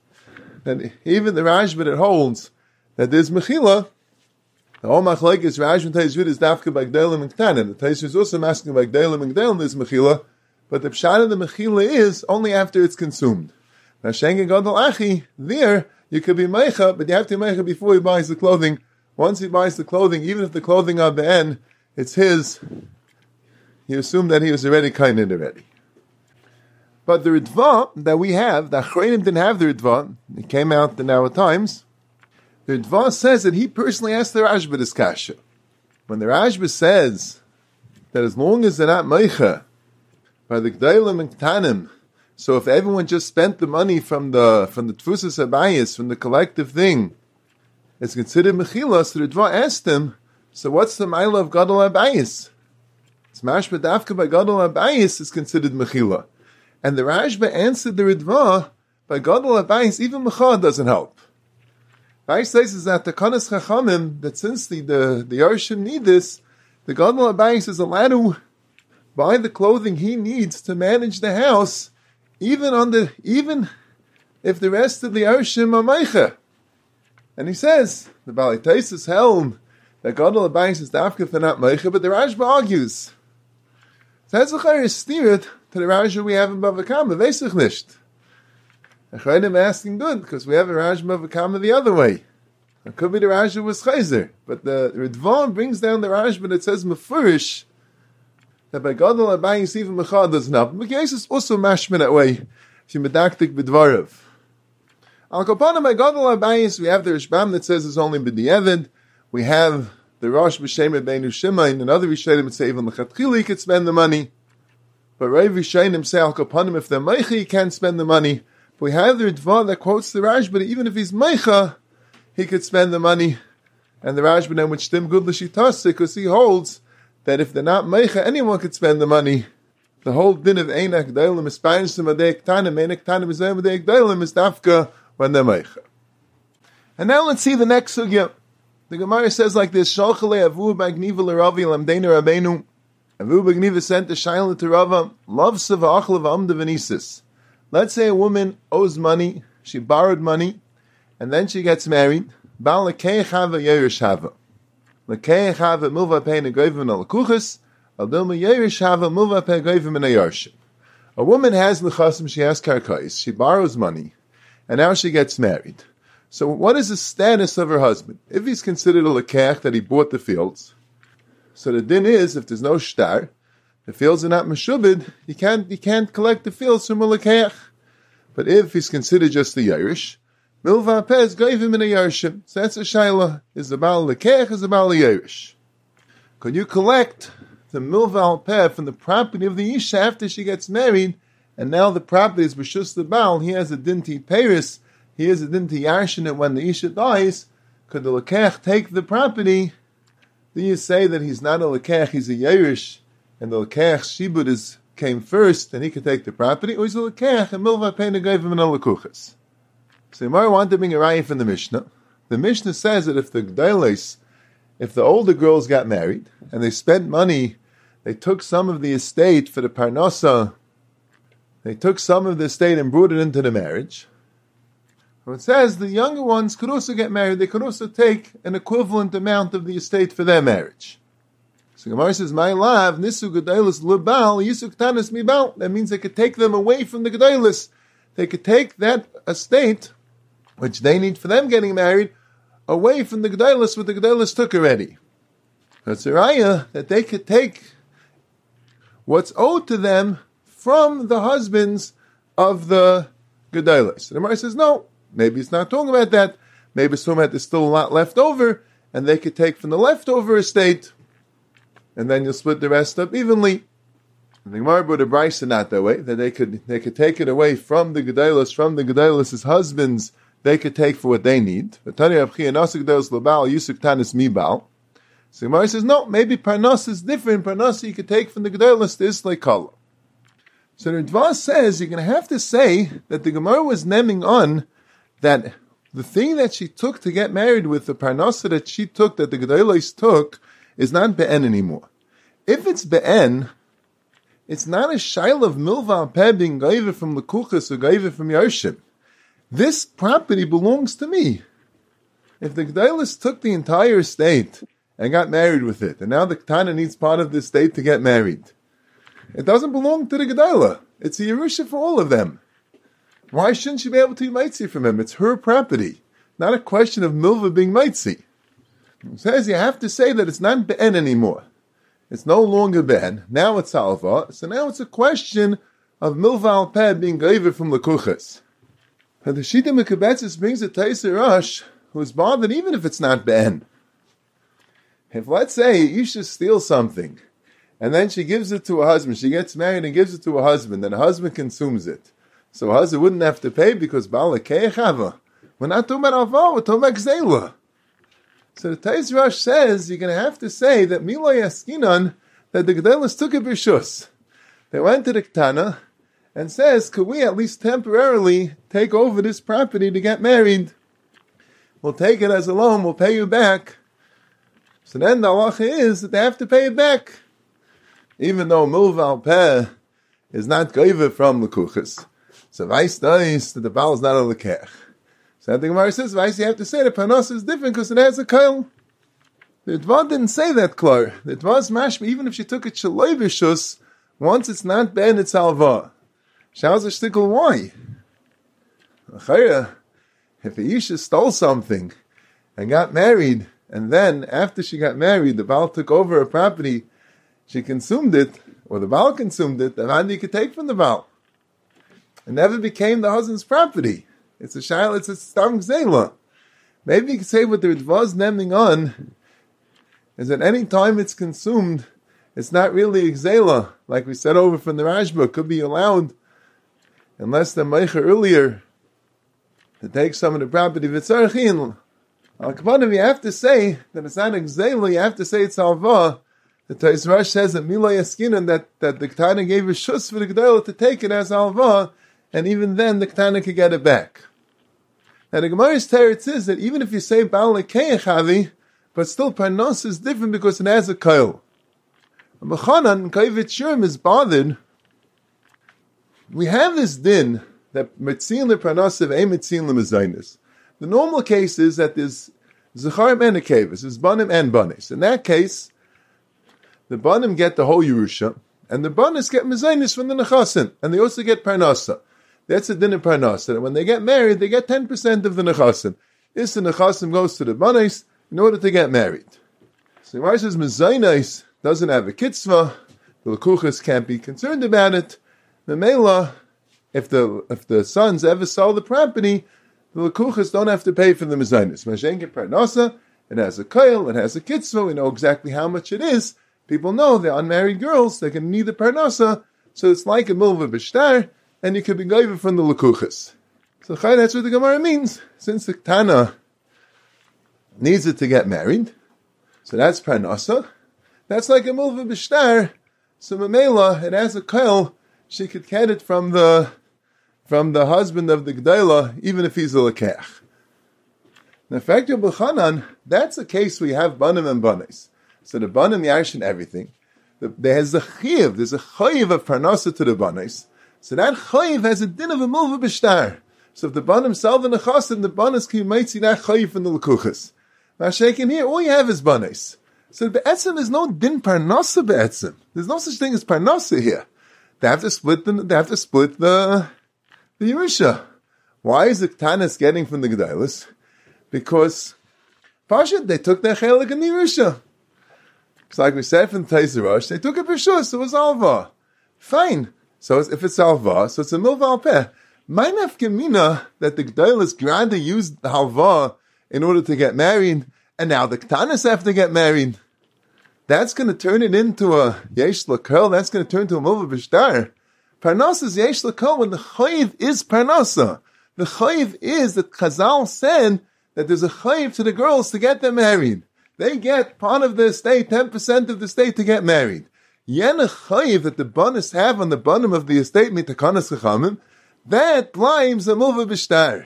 That even the Rashba that holds that there's mechila, the whole machlek is Rashba and Taisus Rid is dafka by gdelim and ktanim. The Taisus is also asking by gdelim and gdelim there's mechila, but the pshat of the mechila is only after it's consumed. Now Shengen Gadol Achi, there you could be meicha, but you have to be meicha before he buys the clothing. Once he buys the clothing, even if the clothing on the end, it's his, you assume that he was already kained already. But the Ritva that we have, the Achrayim didn't have the Ritva, it came out in our times. The Ritva says that he personally asked the Rashba this kasha. When the Rashba says that as long as they're not meicha, by the G'dailim and Ktanim, so if everyone just spent the money from the Tfusas Habayis, from the collective thing, it's considered mechila. So the Ritva asked him, so what's the ma'ila of Gadol Habayis? It's mashma dafka by Gadol Habayis is considered mechila. And the Rashba answered the Ritva, by Gadol Habayis, even Mechad doesn't help. Bayis says is that the Kanas Chachamim, that since the Yarshim need this, the Gadol Habayis is allowed to buy the clothing he needs to manage the house, even if the rest of the Yarshim are Meicha. And he says, the Balei Taisus held that Gadol Habayis is dafka for not Meicha, but the Rashba argues. So that's a steered to the Rashba we have in Bava Kama, Vesich nicht. Achrayim asking good, because we have a Rashba Bava Kama the other way. It could be the Rashba was Chayzer, but the Ritva brings down the Rashba that says Mefurish, that by Gadol Habayis even Mechad doesn't help. But case is also mashman that way, if you medaktik b'dvarav. Al Kapana by Gadol Habayis, we have the Rishbam that says it's only b'di'evid. We have the Rosh B'Shem Rabbeinu Shimon, and other Rishonim that say even l'chatchila he could spend the money. But Rav Rishonim say Al Kapanim, if they're meicha, he can't spend the money. But we have the Ritva that quotes the Rashba, even if he's meicha, he could spend the money. And the Rashba then would shtim good l'shitase, because he holds that if they're not meicha, anyone could spend the money. The whole din of einak dailim is spanish to madei ktanim, einak ktanim is madei dailim is dafka when they're meicha. And now let's see the next sugya. The Gemara says like this, Shalchalei avu b'agniva l'Ravi lamdeinu Rabbeinu. Avu b'agniva sent a shaila to Rava, love seva achla v'amda v'nisis. Let's say a woman owes money, she borrowed money, and then she gets married. Bal l'kei chava yerush hava. L'kei chava milva pei negoivim alakuchas, al dilma yerush hava milva pei negoivim in a woman has l'chasim, she has karkais, she borrows money, and now she gets married. So what is the status of her husband? If he's considered a lekech, that he bought the fields, so the din is, if there's no shtar, the fields are not meshubid, he can't collect the fields from a lekech. But if he's considered just the Yerush, milva pez gave him in a Yerushim. So that's a shayla. Is the Baal lekech, is the Baal Yerush? Could you collect the milva al peh from the property of the Isha after she gets married, and now the property is b'shus the Baal, he has a dinti Paris, he has a dinti Yarshin, and when the Isha dies, could the lekech take the property? Do you say that he's not a lekech, he's a Yerush, and the lekech shibud came first, and he could take the property, or he's a lekech, and milva pena gave him an alekuchas? So Yomar wanted to bring a raya from the Mishnah. The Mishnah says that if the older girls got married, and they spent money, they took some of the estate for the parnasa, they took some of the estate and brought it into the marriage. So it says the younger ones could also get married, they could also take an equivalent amount of the estate for their marriage. So Gemara says, "My love, nisu gedailus lebal, yisuk tanis mibal." That means they could take them away from the gedailus. They could take that estate, which they need for them getting married, away from the gedailus, what the gedailus took already. That's a raya that they could take what's owed to them from the husbands of the gedailus. The Gemara says, no, maybe it's not talking about that. Maybe it's talking about there's still a lot left over, and they could take from the leftover estate, and then you'll split the rest up evenly. The Gemara brought a brisa not that way, that they could take it away from the gedailus' husbands, they could take for what they need. So Gemara says, no, maybe parnas is different. Parnas you could take from the gedailus to islay kala. So the Ritva says you're going to have to say that the Gemara was naming on that the thing that she took to get married with, the parnasa that she took, that the gedailus took, is not be'en anymore. If it's be'en, it's not a shail of milva peh being gaiva from lekuchas or gaiva from yarshim. This property belongs to me. If the gedailus took the entire estate and got married with it, and now the Ketana needs part of the estate to get married, it doesn't belong to the Gedailah. It's a Yerusha for all of them. Why shouldn't she be able to be mitzi from him? It's her property. Not a question of milva being mitzi. It says you have to say that it's not be'en anymore. It's no longer be'en. Now it's salva. So now it's a question of milva al peh being gaiva from lekuchas. And the Shita Mekabetzis brings a Taisa Rosh who's bothered even if it's not be'en. If let's say Isha steals something, and then she gives it to her husband, she gets married and gives it to her husband, and the husband consumes it. So her husband wouldn't have to pay because Baal Lekei Chava. We're not talking about Avah, we're talking about Gzela. So the Tais Rosh says you're going to have to say that Milo Yaskinan, that the Gedalos took a Bishus. They went to the Ketana and says, could we at least temporarily take over this property to get married? We'll take it as a loan, we'll pay you back. So then the halacha is that they have to pay it back. Even though Milva al Peh is not gaiva from Lekuchas. So Vais dies that the Baal is not a Lekech. So I think Gemara says, Vais, you have to say that Panos is different because it has a Kail. The Dvar didn't say that, Klar. The Dvar's mashma, even if she took it Shaloi B'Shus, once it's not Ben, it's Alva. Show's a shtickle, why? If a Isha stole something and got married, and then after she got married, the Baal took over her property, she consumed it, or the Baal consumed it, the Handi could take from the Baal. It never became the husband's property. It's a shail, it's a stam gzela. Maybe you could say what the Ritva's naming on is that any time it's consumed, it's not really a gzela. Like we said over from the Rashba, it could be allowed, unless the Meicha earlier, to take some of the property. V'tzarchin, al-Kapanim, you have to say that it's not a gzela, you have to say it's alva. The Tais Rosh says that Mila Yaskinan, that the Ketana gave a shus for the Gedailah to take it as alva, and even then the Ketana could get it back. And the Gemara's teretz is that even if you say Baal Lekeach Havi, but still Parnos is different because it has a koil. B'chanan, Kayvit Shurim is bothered. We have this din that Metzin LeParnos of Ein Metzin LeMezainis. The normal case is that there's Zecharim and Nekevis, there's Banim and Banis. In that case, the Banim get the whole Yerusha, and the Banis get Mezainis from the Nechasim, and they also get Parnasa. That's the din of Parnasa. And when they get married, they get 10% of the Nechasim. If the Nechasim goes to the Banis in order to get married. So why says Mezainis doesn't have a kitzvah, the Lekuchas can't be concerned about it. The Mela, if the sons ever sell the property, the Lekuchas don't have to pay for the Mezainis. Mashenke Parnasa, it has a koil, it has a kitzvah, we know exactly how much it is. People know they're unmarried girls, they can need the Parnasa, so it's like a milva b'shtar, and you could be goyver from the Lekuchas. So that's what the Gemara means. Since the Tana needs it to get married, so that's Parnasa. That's like a milva b'shtar. So Mamela, it has a koil, she could get it from the husband of the G'dayla, even if he's a Lekech. In fact, B'chanan, that's a case we have Banim and Banis. So the Banim Yarshin everything. There's a chayiv of Parnasa to the Banis. So that chayiv has a din of a milva b'shtar. So if the Banim sell the Nechasim, the Banis can might see that chayiv from the Lekuchas. Now shaking here, all you have is Banis. So be'etzim, there's no din Parnasa be'etzim. There's no such thing as Parnasa here. They have to split the Yerusha. Why is the Ktanis getting from the Gedailis? Because Pasha, they took their chelik in the Yerusha. It's like we said from Taizer Rosh, they took it for sure, so it was alva. Fine. So if it's alva, so it's a milva al peh. My nafkamina that the Gedailis granda used the halva in order to get married, and now the Ktanis have to get married. That's going to turn it into a yesh l'kel. That's going to turn into a milva b'shtar. Parnasa is yesh l'kel when the chayiv is parnasa. The chayiv is that Chazal said that there's a chayiv to the girls to get them married. They get part of the estate, 10% of the estate to get married. Yen a chayiv that the banis have on the bottom of the estate mitakanas chachamim, that blames a milva b'shtar.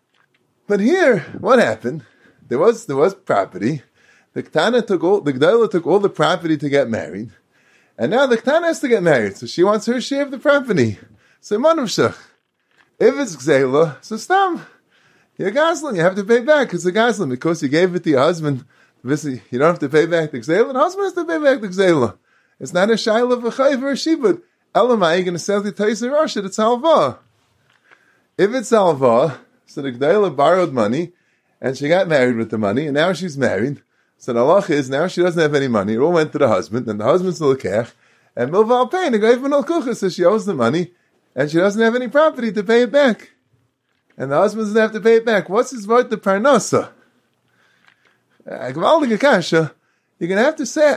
But here, what happened? There was property. The G'dayla took all the property to get married, and now the Ktana has to get married, so she wants her share of the property. So Manavshach. If it's Gzela, so Stam. You're Gazlan, you have to pay back, it's a Gazlan, because you gave it to your husband. You don't have to pay back the Gzela, the husband has to pay back the Gzela. It's not a Shaila of a Chayv or a Shibud. Elamai, you're going to sell the Taisa Rosh, it's Alva. If it's Alva, so the G'dayla borrowed money, and she got married with the money, and now she's married. So the halach is, now she doesn't have any money, it all went to the husband, and the husband's the lekech, and milva pay, and the gave her so she owes the money, and she doesn't have any property to pay it back. And the husband doesn't have to pay it back. What's his word to parnasa? You're going to have to say,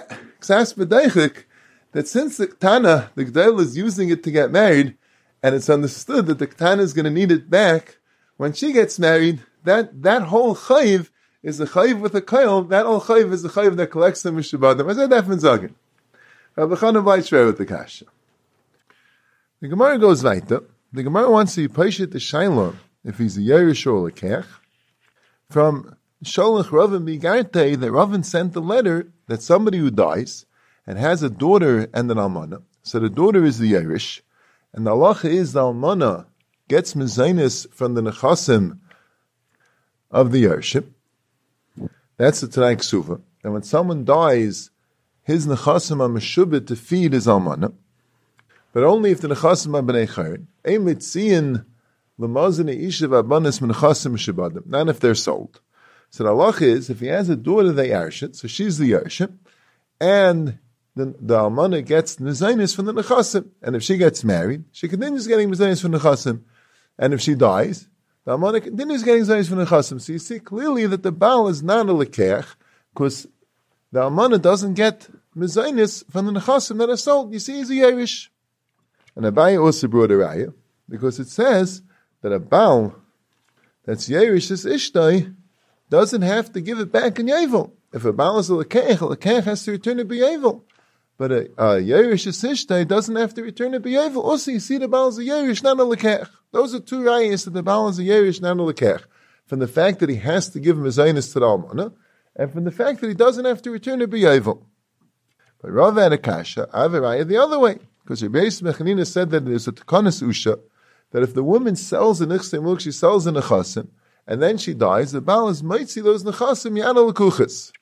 that since the Tana, the G'dayla is using it to get married, and it's understood that the Tana is going to need it back, when she gets married, that whole chayiv is a chayiv with a koil. That whole chayiv is a chayiv that collects them mishabadim. I said that from Zagin. Rabbi Chanan Beit Shver with the kasha. The Gemara goes weiter. The Gemara wants to pashit the shaila if he's a Yerush or a Lekech from Sholach Ravin Bigarte that Ravin sent a letter that somebody who dies and has a daughter and an almana. So the daughter is the Yerush, and the halacha is the almana gets mezainis from the nechasim of the Yerushim. That's the Tanai Ksuva. And when someone dies, his nechasim are meshubit to feed his almana, but only if the nechasim are b'nei chayrin. Ein mitziyin l'mazin ishav abanis m'nechasim shebadim. Not if they're sold. So the halach is, if he has a daughter, they yarshit, so she's the yarshit, and the almana gets mezainis from the nechasim. And if she gets married, she continues getting mezainis from the nechasim. And if she dies, the almana continues getting zayis from the chasim. So you see clearly that the Baal is not a lekech, because the almana doesn't get mezainis from the nechasim that are sold. You see, he's a Yerush. And Abaye also brought a raya, because it says that a Baal that's Yerush's Ishtai doesn't have to give it back in Yevel. If a Baal is a lekech has to return it b'Yevel. But a Yerush's Ishtai doesn't have to return it b'Yevel. Also, you see the Baal is a Yerush, not a lekech. Those are two rayas that the Baal is a Yerush, not a lekech. from the fact that he has to give mezainis to the almana, and from the fact that he doesn't have to return to b'yovel. But Rav and Akasha, I have a raya the other way, because Rabbi Yisrael Mechanina said that there's a tekanas usha, that if the woman sells a nichsei milk, she sells a nechasim, and then she dies, the Baal is mitzi those nechasim yada lekuchas.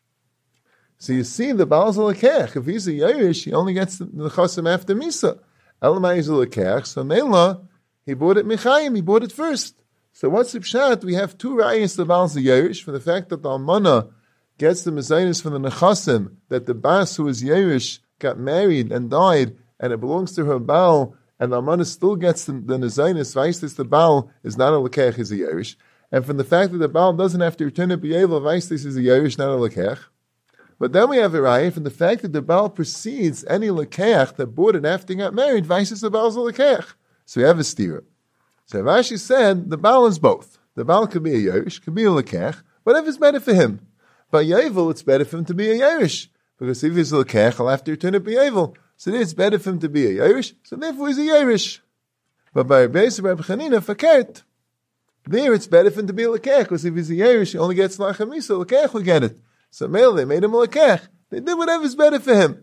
So you see, the Baal is a lekech. If he's a Yerush, he only gets the nechasim after Misa. Elamai is a lekech, so Mela, he bought it Michayim, he bought it first. So what's the pshat? We have two rayas the Baal is a Yerush, for the fact that the Almana gets the mezainis from the nechasim, that the Bas who is Yerush got married and died, and it belongs to her Baal, and the Almana still gets the mezainis, Vaistis the Baal is not a lekech, is a Yerush. And from the fact that the Baal doesn't have to return it b'yevel, Vaistis is a Yerush, not a lekech. But then we have a raya from the fact that the Baal precedes any lekeach that bought it after he got married, vices the Baal's a lekeach. So we have a stira. So Rashi said the Baal is both. The Baal could be a Yerush, could be a lekeach, whatever's better for him. By Yevel, it's better for him to be a Yerush, because if he's a lekeach, he'll have to return it b'yevel. So it's better for him to be a Yerush, so therefore he's a Yerush. But by Rabbi Chanina, fakert, there it's better for him to be a lekeach, because if he's a Yerush, he only gets lachamisa, lekeach will get it. So male, they made him a lekech. They did whatever's better for him.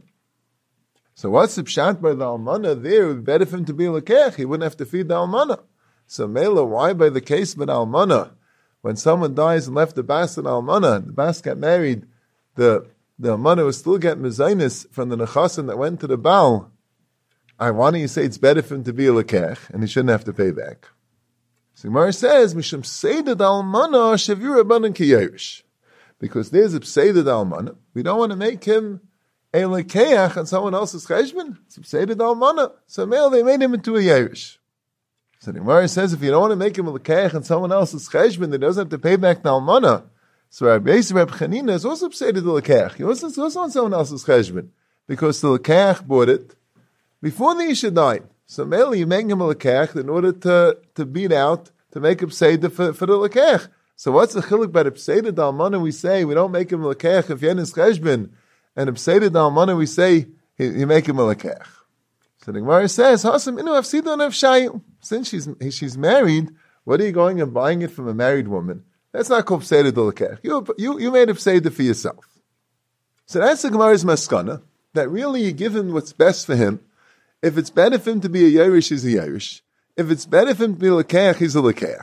So what's the pshat by the almana there? It would be better for him to be a lekech. He wouldn't have to feed the almana. So male, why by the case of an almana? When someone dies and left the bas and almana, the bas got married, the almana will still get mezainis from the nechasim that went to the Baal. Why don't you say it's better for him to be a lekech and he shouldn't have to pay back? So Gemara says, Mishum seidad almana shavir abanan ki Yerush. Because there's a pseidad almana. We don't want to make him a lekeach on someone else's cheshbon. It's a pseidad almana. So male, they made him into a Yerush. So the Gemara says, if you don't want to make him a lekeach on someone else's cheshbon, he doesn't have to pay back the almana. So Rabbi Chanina is also pseidad lekeach. He also on someone else's cheshbon. Because the lekeach bought it before the Isha died. So male, you make him a lekeach in order to beat out, to make him pseidad for the lekeach. So what's the chiluk by the pseidad almana? We say we don't make him a lekech if yen is cheshbon, and the pseidad almana we say you make him a lekech. So the Gemara says, "Hasam inu afsidu nefshayu." Since she's married, what are you going and buying it from a married woman? That's not called pseidad lekech. You made a pseidad for yourself. So that's the Gemara's maskana, that really you give him what's best for him. If it's better for him to be a Yerush, he's a Yerush. If it's better for him to be a lekech, he's a lekech.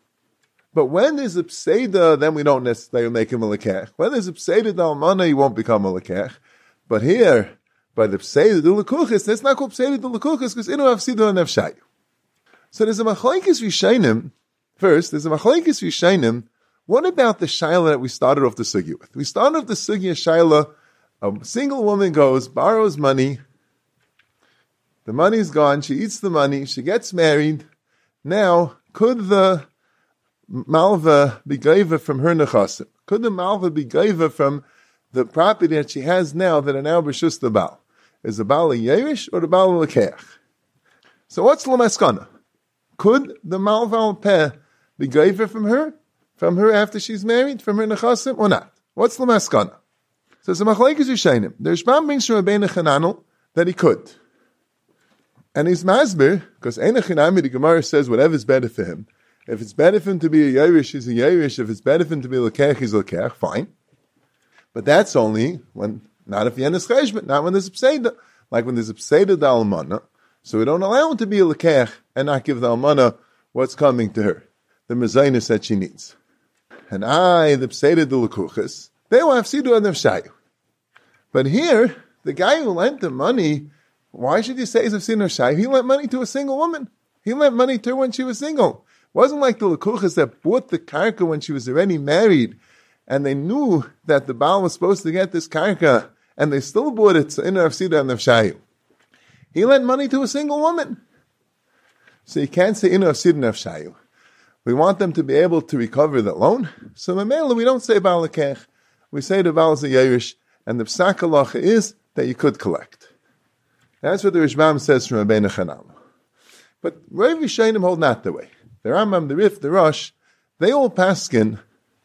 But when there's a pseida, then we don't necessarily make him a lekech. When there's a pseida d'almana, he won't become a lekech. But here, by the pseida d'lekuchis, that's not called pseida d'lekuchis, because inu afsidu nefshayu. So there's a machlokes rishayim. First, there's a machlokes rishayim. What about the shayla that we started off the sugya with? We started off the sugya shayla, a single woman goes, borrows money, the money's gone, she eats the money, she gets married. Now, could the malva be gaiva from her nechasim? Could the malva be gaiva from the property that she has now that are now b'shus the Baal? Is the Baal a Yerush or the Baal a lekeach? So what's l'maskana? Could the malva al peh be gaiva from her after she's married, from her nechasim, or not? What's l'maskana? So it's a machlokes rishayim. The Rishbam brings from Rabbeinu Chananel that he could. And he's masbir, because Ein Chinami, the Gemara says whatever's better for him. If it's better for him to be a Yerush, he's a Yerush. If it's better for him to be a Lekech, he's a Lekech. Fine. But that's only when, not if Yen is Cheshbon, not when there's a Pseida. Like when there's a Pseida da Almana. So we don't allow him to be a Lekech and not give the Almana what's coming to her. The Mezainis that she needs. And the Pseida da Lekuchas, they will have Sidu and Nefshayu. But here, the guy who lent the money, why should you say he's a Sidu Nefshayu? He lent money to a single woman. He lent money to her when she was single. It wasn't like the Lekuchas that bought the karka when she was already married, and they knew that the Baal was supposed to get this karka, and they still bought it in Afsida and Nefshayu. He lent money to a single woman. So you can't say in Afsida and Nefshayu. We want them to be able to recover that loan. So Mamela, we don't say Baal Lekech. We say the Baal is a Yerush, and the Psak halacha is that you could collect. That's what the Rishbam says from Rabbeinu Chananel. But Rav Yishayim hold not the way. The Rambam, the Rif, the Rosh, they all paskin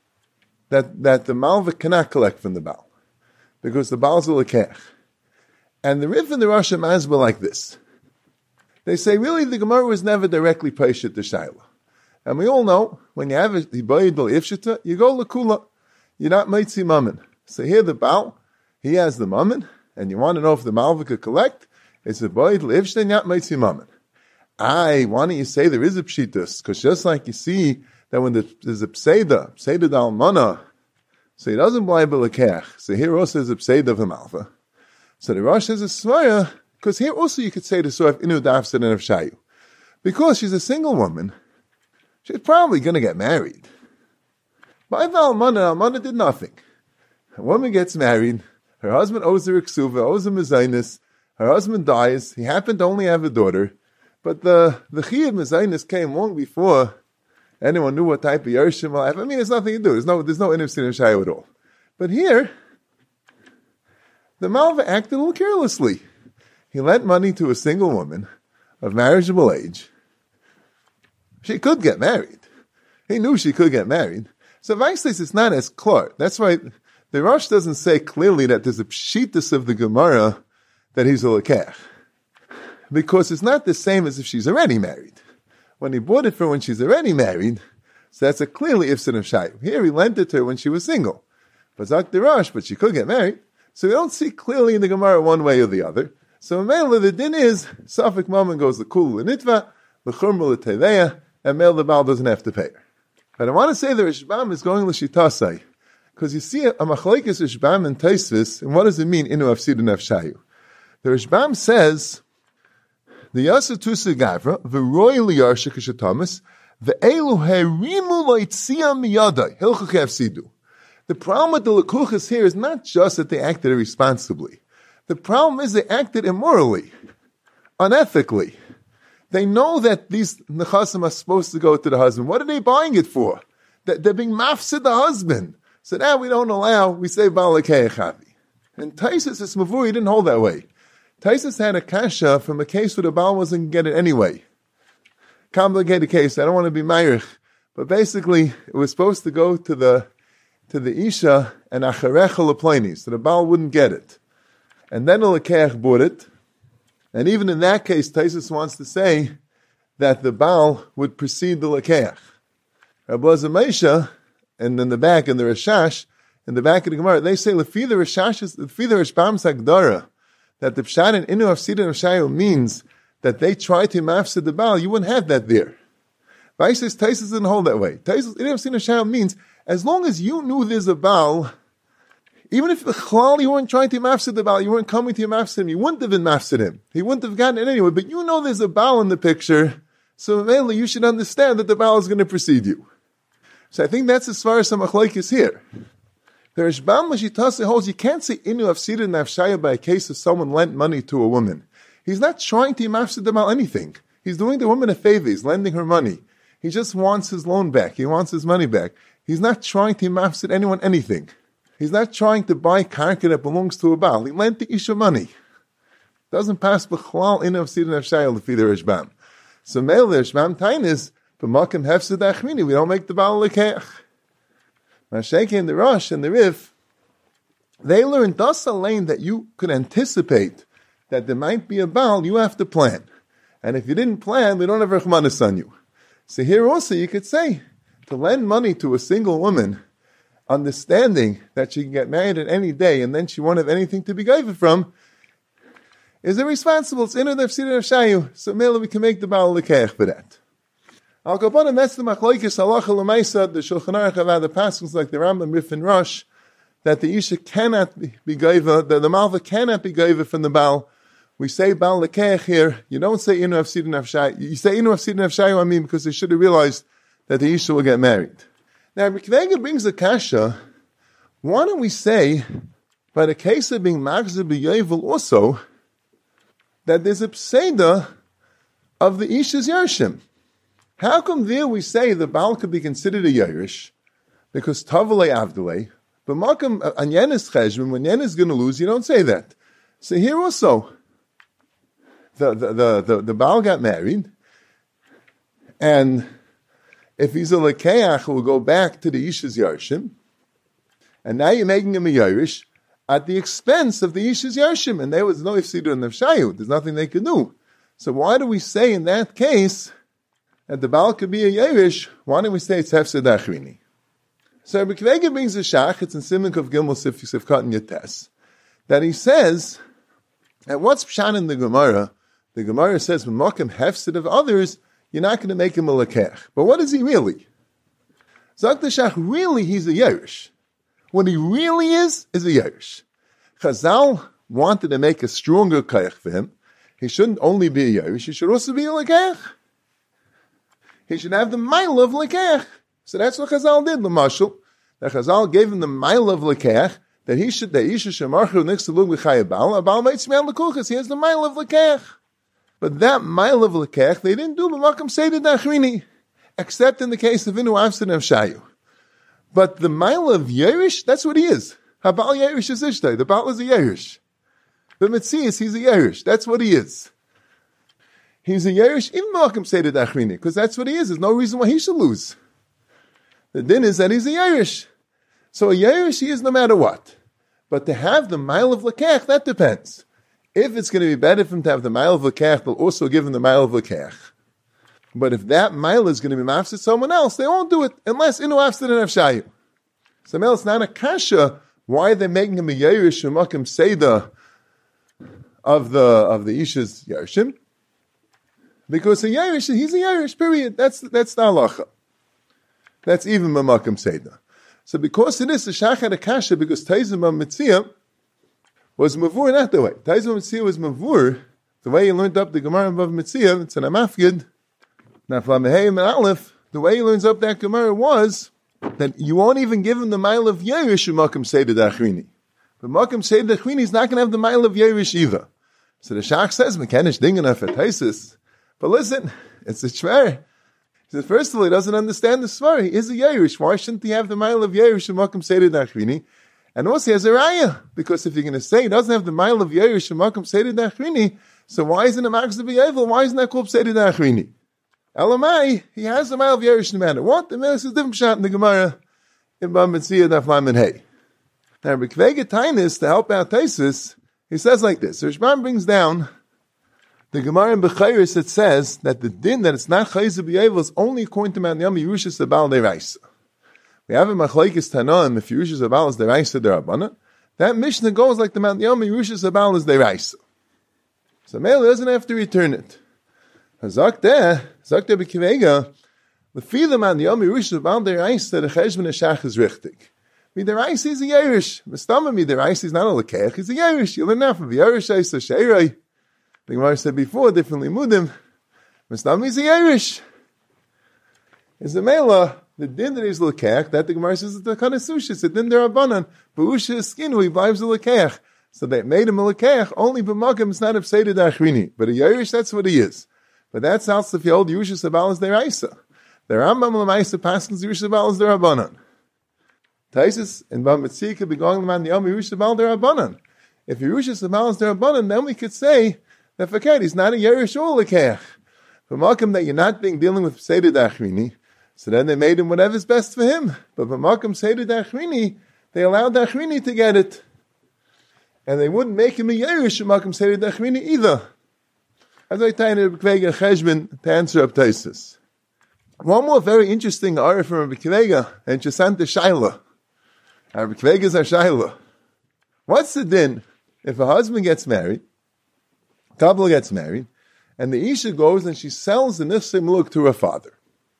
that the Malva cannot collect from the Baal, because the Baal's a lekech. And the Rif and the Rosh are masbel like this. They say, really, the Gemara was never directly paishet to Shaila. And we all know, when you have a Hibayid Ifshita, you go Lakula. You're not Meitzi Mammon. So here the Baal, he has the Mammon, and you want to know if the Malva could collect, it's a Hibayid Ifshita, not Meitzi Mammon. Why don't you say there is a Pshitas? Because just like you see that when there's a Pseida Dalmana, so he doesn't blind Belakech. So here also is a Pseida of a Malva. So the Rosh has a Svaya, because here also you could say the Sof Inu Dafsid and of Shayu. Because she's a single woman, she's probably going to get married. By the Almana did nothing. A woman gets married, her husband owes her a ksuva, owes him a zainis, her husband dies, he happened to only have a daughter, but the chiyuv mezainis came long before anyone knew what type of Yershim will have. I mean, there's nothing to do. There's no Inif Sin Shayu at all. But here, the Malva acted a little carelessly. He lent money to a single woman of marriageable age. She could get married. He knew she could get married. So Vaislis is not as clear. That's why the Rosh doesn't say clearly that there's a pshitas of the Gemara that he's a lekech. Because it's not the same as if she's already married. When he bought it for when she's already married, so that's a clearly ifsin of shayu. Here he lent it to her when she was single. But Zak the Rosh, but she could get married. So we don't see clearly in the Gemara one way or the other. So Mela, the din is, Safik Mammon goes the kul l'nitva, the churma l'teveya, and Mela the Baal doesn't have to pay her. But I want to say the Rishbam is going l'shitasai, because you see a machlekes Rishbam and Taisvis, and what does it mean, inu afsid nefshayu? The Rishbam says, the Yasa Tusa Gavra, the Roy Liyarsha Kishatamas, the Elu Herimu Loitzia Miyadai, Hilchuk Afsidu. The problem with the Lekuchas here is not just that they acted irresponsibly. The problem is they acted immorally, unethically. They know that these nechasim are supposed to go to the husband. What are they buying it for? That they're being mafsid the husband. So now we don't allow, we say Balakei Chavi. And Taisus is Mavur, he didn't hold that way. Taisus had a kasha from a case where the Baal wasn't going to get it anyway. Complicated case, I don't want to be Meirich. But basically, it was supposed to go to the Isha and Acharecha Leplani, so the Baal wouldn't get it. And then the Lekech bought it. And even in that case, Taisus wants to say that the Baal would precede the Lekech. Rabbi Meisha, and in the back, in the Rashash, in the back of the Gemara, they say, Lefi the Rashbam Sagdara, that the Pshat and Inu Afsid and Shayu means that they try to mafsid the Baal, you wouldn't have that there. Taisus didn't hold that way. Taisus, Inu Afsid and Shayu means, as long as you knew there's a Baal, even if you weren't trying to mafsid the Baal, you weren't coming to mafsid him, you wouldn't have been mafsid him. He wouldn't have gotten it anyway, but you know there's a Baal in the picture, so mainly you should understand that the Baal is going to precede you. So I think that's as far as some machlokes here. The Rishbam Lashitase holds you can't say Inu Afsid Nafshaya by a case of someone lent money to a woman. He's not trying to mafsid the Baal anything. He's doing the woman a favor, he's lending her money. He just wants his loan back, he wants his money back. He's not trying to mafsid anyone anything. He's not trying to buy karka that belongs to a Baal. He lent the Isha money. Doesn't pass b'chlal Inu Afsid Nafshaya l'fi the Rishbam. So Meil the Rishbam tain is b'makim hefsid achmini. We don't make the Baal lekech. Masheke and the Rosh and the Rif, they learned thus a lane that you could anticipate that there might be a Baal, you have to plan. And if you didn't plan, we don't have Rachmanis on you. So here also you could say, to lend money to a single woman, understanding that she can get married at any day and then she won't have anything to be given from, is irresponsible. It's Inu Nefsid of Shayu. So maybe we can make the Baal lekech for that. Al Kapanim, that's the machlokes halacha l'maisa. The Shulchan Aruch have had the passages like the Rambam, Rif, and Rosh, that the Isha cannot be geiva, the Malva cannot be geiva from the Baal. We say Baal lekech here. You don't say Inu Afsid Nafshayu. You say Inu Afsid Nafshayu, I mean, because they should have realized that the Isha will get married. Now, Rikvega brings a kasha. Why don't we say, by the case of being Machzir b'Yovel also, that there's a pseida of the Isha's Yershim? How come there we say the Baal could be considered a Yerush, because Tavalei Avdalei, but Makam Anyenis Cheshbon, when Yen is going to lose, you don't say that. So here also, the Baal got married, and if he's a Lekeach, will go back to the Isha's Yershim, and now you're making him a Yerush at the expense of the Isha's Yershim, and there was no Ifsidu and Nefshayu, there's nothing they could do. So why do we say in that case that the Baal could be a Yerush, why don't we say it's Hefsed Achrini? So Rabbi Akiva Eiger brings a Shach, it's in Siman Kuf Gimel Sifkat and Yates, that he says, and what's Pshan in the Gemara? The Gemara says, when Mokim Hefsed of others, you're not going to make him a Lekech. But what is he really? Zak the Shach, really he's a Yerush. What he really is a Yerush. Chazal wanted to make a stronger Kayach for him. He shouldn't only be a Yerush, he should also be a Lekech. He should have the mile of Lekech. So that's what Chazal did, L'mashal. That Chazal gave him the mile of Lekech, that he should, that Isha Shemarchu next to Lug L'chayabal, Abal Meitzmiel L'kuchas, he has the mile of Lekech. But that mile of Lekech, they didn't do B'makam Seder D'Achrini, except in the case of Inu Avsin of Shayu. But the mile of Yerush, that's what he is. Habal Yerush is Ishtai, the Baal is a Yerush. But Metzias, he's a Yerush, that's what he is. He's a Yerush, even B'makam Seder D'Achrini, because that's what he is. There's no reason why he should lose. The din is that he's a Yerush. So a Yerush he is no matter what. But to have the mile of Lekech, that depends. If it's going to be better for him to have the mile of Lekech, they'll also give him the mile of Lekech. But if that mile is going to be mafsid someone else, they won't do it, unless Inu Afsid and Avshayu. So it's not a kasha, why they're making him a Yerush, Makim Seder of the Isha's Yerushim. Because a Yerush, he's a Yerush, period. That's the halacha. That's even Makim Seder. So because it is a Shachar Kasha, because Taizim Mitziyah was Mavur not the way. Taizim Mitziyah was Mavur, the way he learned up the Gemara above Mitziyah, it's an Amafgid, Naflamehei and Aleph, the way he learns up that Gemara was that you won't even give him the mile of Yerush Makim Seder D'Achrini. But Makim Seder D'Achrini is not going to have the mile of Yerush either. So the Shach says, Mekanish Dingana for Taisis. But listen, it's a Shver. He says, first of all, he doesn't understand the Svar. He is a Yerush. Why shouldn't he have the mile of Yerush and Makim Seder D'Achrini? And also he has a Raya. Because if you're going to say he doesn't have the mile of Yerush and Makim Seder D'Achrini, so why isn't it Max to be Evil? Why isn't that called Seder D'Achrini? Elamai, he has the mile of Yerush no matter what. The Melis is different shot in the Gemara in Bam Mitziyah Daf Lam and Hey. Now, B'Kvega Tainis, to help out Taisis, he says like this. So Rishbam brings down the Gemara in Bechayris that says that the din that it's not Chayzer B'Yevel is only according to Mount Yom Yerushas Abal Deraisa. We have a Machlekes Tanoim, if Yerushas Abal is Deraisa Derabana, that Mishnah goes like the Mount Yom Yerushas Abal is Deraisa. So Mele doesn't have to return it. Zak there B'Kivega, the feel the Mount Yom Yerushas Abal Deraisa, the Cheshvan Shach is richtig. Midaraisa is a Yerush. Mestama Midaraisa is not a Lekech, he's a Yerush. You learn enough of Yerush, Eisa Sheirei. The Gemara said before, differently mudim. Mestama is a Yerush. Is a Mela, the din that he's Lekech, that the Gemara says is the kind of sushi, it's a din derabanan. Ba'usha is skin, who he blives a Lekech. So they made him a Lekech, only b'makim it's not of Seder D'Achrini. But a Yerush, that's what he is. But that's also if you hold Yerush Abal is Deraisa. The Rambam Lamaisa Paskins Yerush Abal is Derabanan. Taisis in Bam Mitziyah could be going to the Yom Yerush Abal Derabanan. If Yerush Abal is Derabanan, then we could say that for he's not a Yerush or a Lekech. For Malcolm that you're not dealing with Seder D'Achrini, so then they made him whatever's best for him. But for Malcolm Seder D'Achrini, they allowed D'Achrini to get it. And they wouldn't make him a Yerush Malcolm Seder D'Achrini either. As I tell you, B'Kvega Cheshbon to answer up Taisis. One more very interesting ara from B'Kvega, and Chesanta Shaila. B'Kvega is our Shaila. What's the din if a husband gets married, a couple gets married, and the Isha goes and she sells the Nifsei Muluk to her father.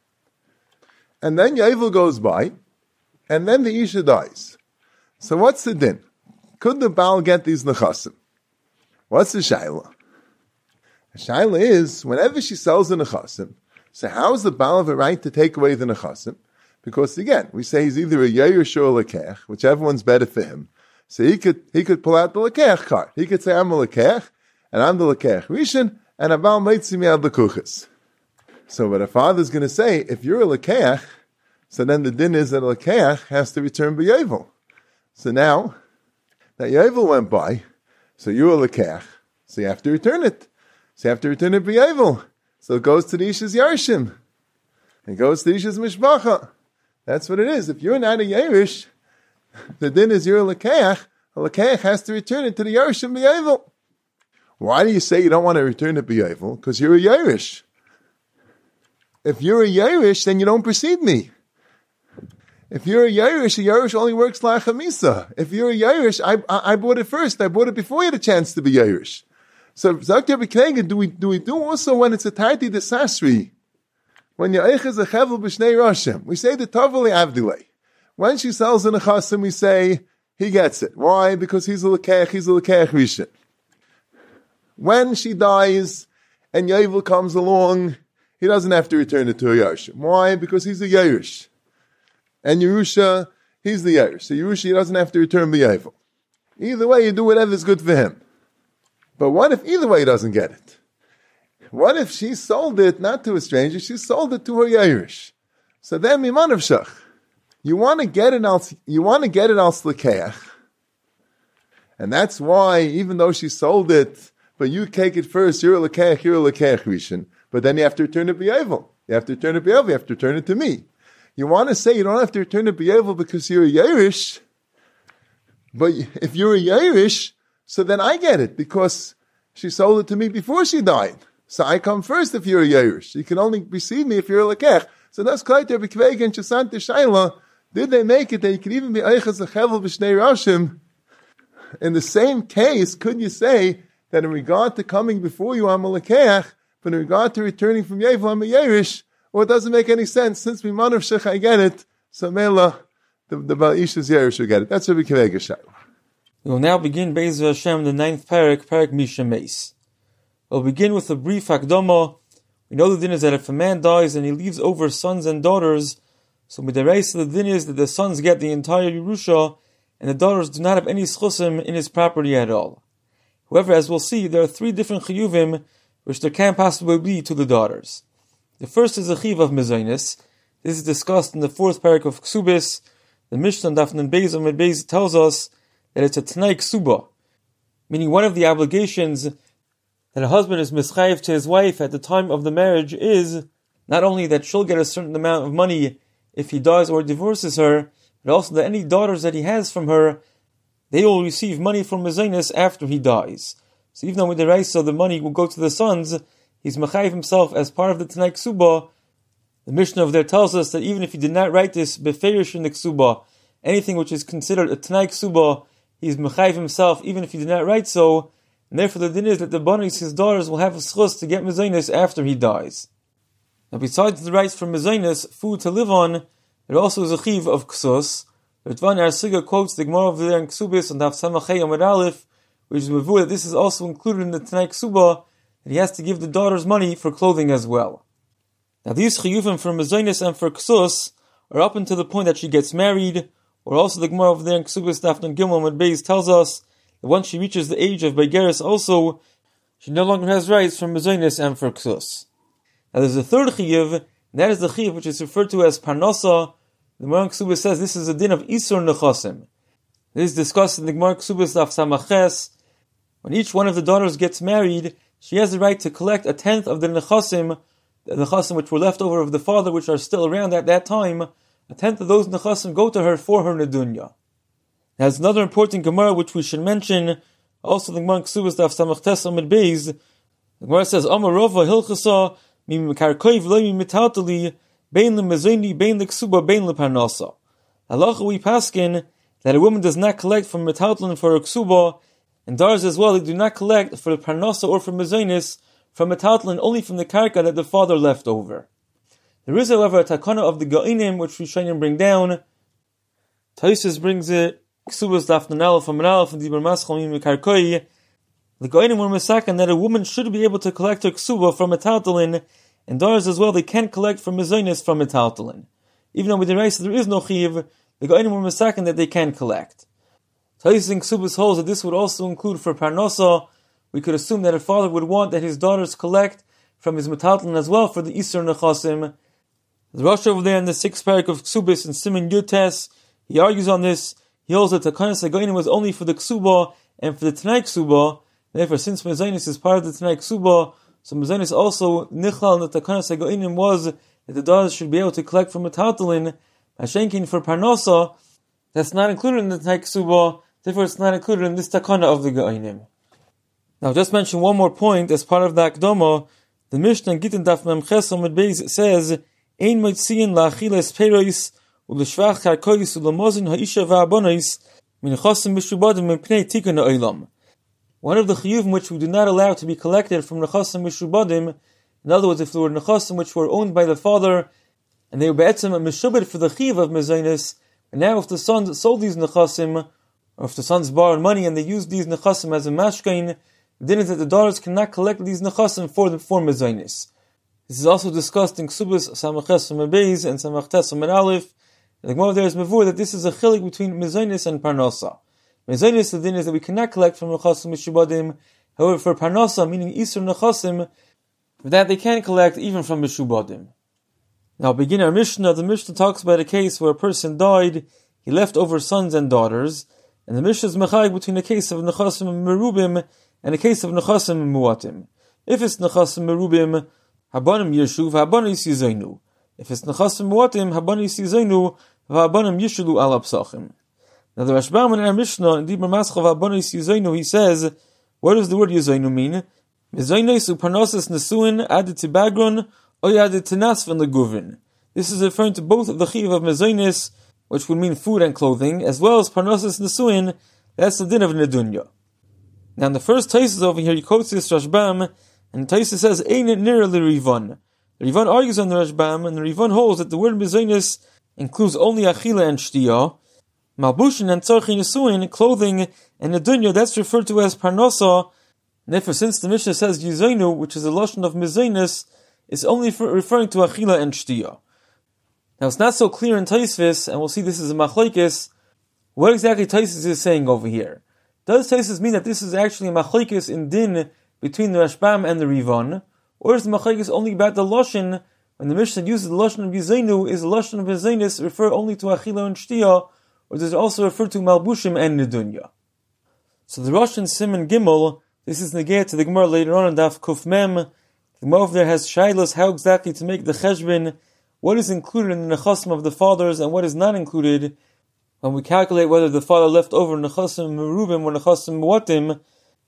And then Yovel goes by, and then the Isha dies. So what's the din? Could the Baal get these Nechasim? What's the Shaila? The Shaila is, whenever she sells the Nechasim, so how is the Baal have a right to take away the Nechasim? Because again, we say he's either a Yerush or a Lekech, whichever one's better for him. So he could pull out the Lekech card. He could say, I'm a Lekech, and I'm the Lekech Rishon, and a Baal Meitzim Yad Lekuchas. So what a father's going to say, if you're a Lekech, so then the din is that a Lekech has to return B'Yovel. So now, that Yovel went by, so you're a Lekech, so you have to return it. So you have to return it B'Yovel. So it goes to the Isha's Yarshim. It goes to the Isha's Mishpacha. That's what it is. If you're not a Yerush, the din is you're a Lekech has to return it to the Yarshim B'Yovel. Why do you say you don't want to return it B'Yovel? Because you're a Yerush. If you're a Yerush, then you don't precede me. If you're a Yerush only works la'achamisa. If you're a Yerush, I bought it first. I bought it before you had a chance to be Yerush. So, Zakir B'Knega, do we do also when it's a Tarti Desasri? When Ya'ich is a Chevel B'Shnei Roshem, we say the Tovali Avdilei. When she sells in a Chasim, we say, he gets it. Why? Because he's a Lekech Rishon. When she dies, and Yavel comes along, he doesn't have to return it to a Yerush. Why? Because he's a Yerush. And Yerusha, he's the Yerush. So Yerusha, he doesn't have to return the Yavel. Either way, you do whatever's good for him. But what if either way he doesn't get it? What if she sold it not to a stranger, she sold it to her Yerush? So then Miman of Shach. You want to get it al Slekeach. And that's why, even though she sold it, but you take it first, you're a Lekeach Rishon. But then you have to return it B'Yevel. You have to return it B'Yevel, you have to return it to me. You want to say you don't have to return it B'Yevel because you're a Yerush, but if you're a Yerush, so then I get it because she sold it to me before she died. So I come first if you're a Yerush. You can only precede me if you're a Lekech. So that's Klaiter B'Kveig and Shasant Shaila. Did they make it that you could even be Eichas Lechevel B'Shnei Rashim? In the same case, could you say that in regard to coming before you, I'm a Lekech, but in regard to returning from Yevel, I'm a Yerush? Or it doesn't make any sense. Since we Manav Shech, I get it. So Mela, the Baal Ish's Yerush will get it. That's Rabbi Kivega Shaila. We will now begin Be'ez Hashem, the 9th parak Misha Meis. We'll begin with a brief Hakdama. We know the din is that if a man dies and he leaves over sons and daughters, so midaraisa the din is that the sons get the entire Yerusha, and the daughters do not have any schusim in his property at all. However, as we'll see, there are 3 different chiyuvim which there can possibly be to the daughters. The first is a chiyuv of mezainis. This is discussed in the 4th parak of Ksubis. The Mishnah Daf Nun Beis Amud Beis tells us that it's a Tanai Ksuba, meaning one of the obligations that a husband is mischayev to his wife at the time of the marriage is not only that she'll get a certain amount of money if he dies or divorces her, but also that any daughters that he has from her, they will receive money from mezainis after he dies. So even though with the Raisa the money will go to the sons, he's mechayev himself as part of the Tanai Ksuba. The Mishnah of there tells us that even if he did not write this beferish in the Ksuba, anything which is considered a Tanai Ksuba, he's mechayev himself even if he did not write so, and therefore the din is that the banis, his daughters, will have a schus to get mezainis after he dies. Now besides the rights for mezainis, food to live on, there also is a chiv of ksus. Ritvan Arsiga quotes the Gemara of there in Ksubis and Daf Samachay Amud Aleph, which is mavur that this is also included in the Tanai Ksuba, that he has to give the daughters money for clothing as well. Now these chiyuvim for mezainis and for ksus are up until the point that she gets married, or also the Gemara over there in Ksubis Daf Nun Gimel Amud Beis tells us that once she reaches the age of Begeris also, she no longer has rights for mezainis and for ksus. Now there's a third chiyuv, and that is the chiyuv which is referred to as parnasa. The Gemara Ksubis says this is a din of Isur Nechasim. This is discussed in the Gemara Ksubis Daf Samaches. When each one of the daughters gets married, she has the right to collect 1/10 of the Nechasim which were left over of the father, which are still around at that time. 1/10 of those Nechasim go to her for her Nedunya. There's another important Gemara which we should mention, also the Gemara Ksubis Daf Samachtes Amud Beis. The Gemara says, Amar Rava Hilchasa, Mi Mekarkoiv Lo Mi Mitatali, Bein LeMezoni, Bein LeKsuba, Bein LeParnasa. Halacha we paskin that a woman does not collect from Metaltlin for a Ksuba, and daughters as well, they do not collect for the Parnasa or for Mezainis from Metaltlin, only from the Karka that the father left over. There is, however, a takana of the Ga'inim, which we Rishonim bring down. Taisus brings it, Ksubas Daf Nun Aleph from Aleph and Dibur Maschal Mi Mekarkoi. The Ga'inim were misaken that a woman should be able to collect her Ksuba from Metaltlin, and daughters as well, they can collect from Mezainis from Metaltlin. Even though with the race there is no chiv, the Ga'inim were misaken that they can collect. Taisus in Ksubas holds that this would also include for Parnasa. We could assume that a father would want that his daughters collect from his Metaltlin as well for the Isur Nechasim. The Rosh over there in the 6th parak of Ksubis and Siman Yutes, he argues on this. He holds that Takanas HaGa'inim was only for the Ksuba and for the Tanai Ksuba. Therefore, since Mezainis is part of the Tanai Ksuba, so Mezainis also, Nichlal and the Takanas HaGa'inim was that the daughters should be able to collect from Metaltlin. Hashenkin for Parnasa, that's not included in the Tanai Ksuba, therefore it's not included in this Takana of the Ga'inim. Now just mention one more point as part of the Akdama. The Mishnah in Gittin Daf Mem Ches Amud Beis says, Ein Moitziin la'achiles peiros u'l'shvach karkois u'lamozin ha'isha va'abonos min nechasim mishubadim mipnei tikkun ha'olam. One of the chiyuvim which we do not allow to be collected from nechasim mishubadim, in other words, if there were nechasim which were owned by the father, and they were be'etzem a mishubad for the chiyuv of mezainis, and now if the sons sold these nechasim, or if the sons borrowed money and they used these nechasim as a mashkain, the din is that the daughters cannot collect these nechasim for mezainis. This is also discussed in Ksubas Samaches Beis and Samachtes Aleph. The Gemara there is mavur that this is a chilik between mezainis and parnasa. Mezainis, the din is that we cannot collect from nechasim mishubadim. However, for parnasa, meaning isur nechasim, for that they can collect even from mishubadim. Now, begin our Mishnah. The Mishnah talks about a case where a person died, he left over sons and daughters, and the Mishnah is mechayik between a case of nechasim merubim and a case of nechasim muatim. If it's nechasim merubim, habanim yeshuv, habanim yizainu. If it's nechasim muatim, habanim yizainu, habanim yishulu al apsachim. Now the Rashbam in our Mishnah, in Dibur Maschal habanim yizainu, he says, what does the word yizainu mean? Mezainos uparnosis nesuin added to bagron, or added to nasfin leguvin. This is referring to both of the chiv of mezainis, which would mean food and clothing, as well as parnosis nesuin, that's the din of nedunya. Now in the first Taisus over here, he quotes this Rashbam, and Taisus says, Ein nira l'Rivan. The Rivan argues on the Rashbam, and the Rivan holds that the word mezainis includes only achila and shtiya. Malbushin and tzarchi nesuin, clothing, and nedunya, that's referred to as parnosa. And therefore, since the Mishnah says yizainu, which is a lashon of mezainis, it's only referring to achila and shtiya. Now it's not so clear in Taisvis, and we'll see this is a machlokes, what exactly Taisvis is saying over here. Does Taisvis mean that this is actually a machlokes in din between the Rashbam and the Rivan, or is the machlokes only about the lashon, when the Mishnah uses the lashon of yizainu, is the lashon of mezainis refer only to achila and shtiya, or does it also refer to malbushim and nedunya? So the Rosh in Siman Gimel, this is negayah to the Gemara later on in Daf Kuf Mem. The Gemara over there has shaylos how exactly to make the cheshbon, what is included in the nechasim of the fathers and what is not included, when we calculate whether the father left over nechasim merubim or nechasim muatim.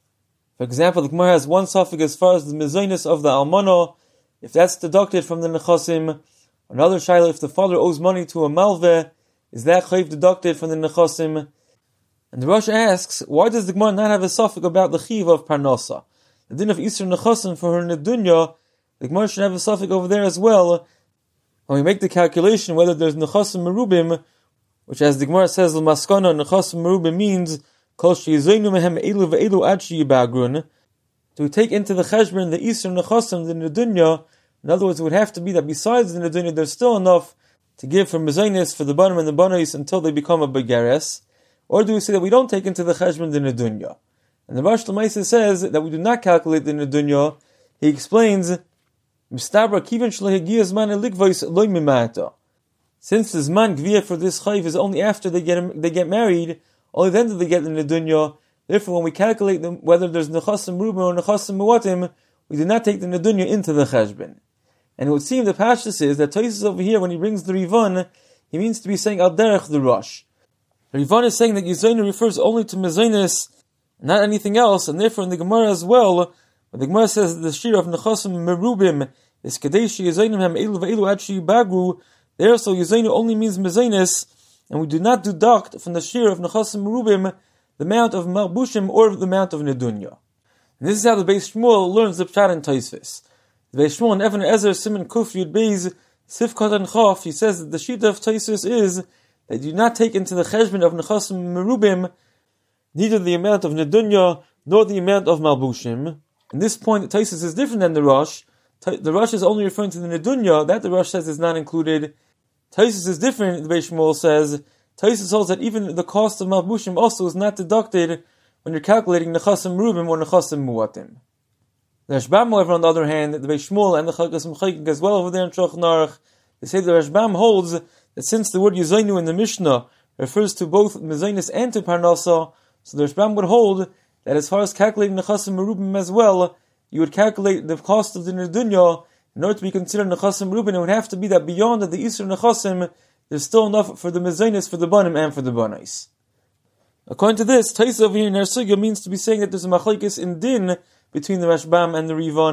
For example, the Gemara has one suffix as far as the mezainis of the almana, if that's deducted from the nechasim. Another shayla, if the father owes money to a malveh, is that chayv deducted from the nechasim? And the Rosh asks, why does the Gemara not have a suffix about the chiv of parnasa? The din of isur nechasim for her nedunya, the Gemara should have a suffix over there as well. When we make the calculation whether there's nechasim merubim, which as the Gemara says, l'maskana nechasim merubim means kol sheyizoinu mehem elu ve'elu ad sheyibagrun, to take into the cheshbon the isur nechasim, the nedunya. In other words, it would have to be that besides the nedunya, there's still enough to give for mezainis, for the banim and the banos until they become a begeres. Or do we say that we don't take into the cheshbon the nedunya? And the Rosh Lamaisa says that we do not calculate the nedunya. He explains, Mistabra kiven shlehigia zman elikvois loy mimata. Since the zman gvia for this chayv is only after they get married, only then do they get the nedunya. Therefore, when we calculate them, whether there's nechasim merubim or nechasim muatim, we do not take the nedunya into the cheshbon. And it would seem the pashtus is that Tosfos over here, when he brings the Rivan, he means to be saying al derech the Rosh. The Rivan is saying that yizainu refers only to mezainis, not anything else, and therefore in the Gemara as well, when the Gemara says that the shir of nechasim merubim is kadesh yizainu hem elu ve'elu ad sheyibagru, there so yizainu only means mezainis, and we do not deduct from the shir of nechasim merubim the amount of malbushim or the amount of nedunya. And this is how the Beis Shmuel learns the pshat in Tosfos. The Beis Shmuel and Even Ezer Siman Kuf Yud Beis Sifkat and Chaf, he says that the shita of Tosfos is that you do not take into the cheshbon of nechasim merubim neither the amount of nedunya nor the amount of malbushim. In this point, Tosfos is different than the Rosh. The Rosh is only referring to the nedunya, that the Rosh says is not included. Tosfos is different, the Beis Shmuel says. Tosfos holds that even the cost of malbushim also is not deducted when you're calculating nechasim merubim or nechasim muatim. The Rashbam, however, on the other hand, the Beis Shmuel and the Chalkas Mechayik as well over there in Shulchan Aruch, they say the Rashbam holds that since the word yizainu in the Mishnah refers to both mezainis and to parnasa, so the Rashbam would hold that as far as calculating nechasim merubim as well, you would calculate the cost of the nedunya in order to be considered nechasim merubim. It would have to be that beyond the isur nechasim, there's still enough for the mezainis, for the banim, and for the banos. According to this, Taisa over here in our sugya means to be saying that there's a machlokes in din between the Rashbam and the Rivan,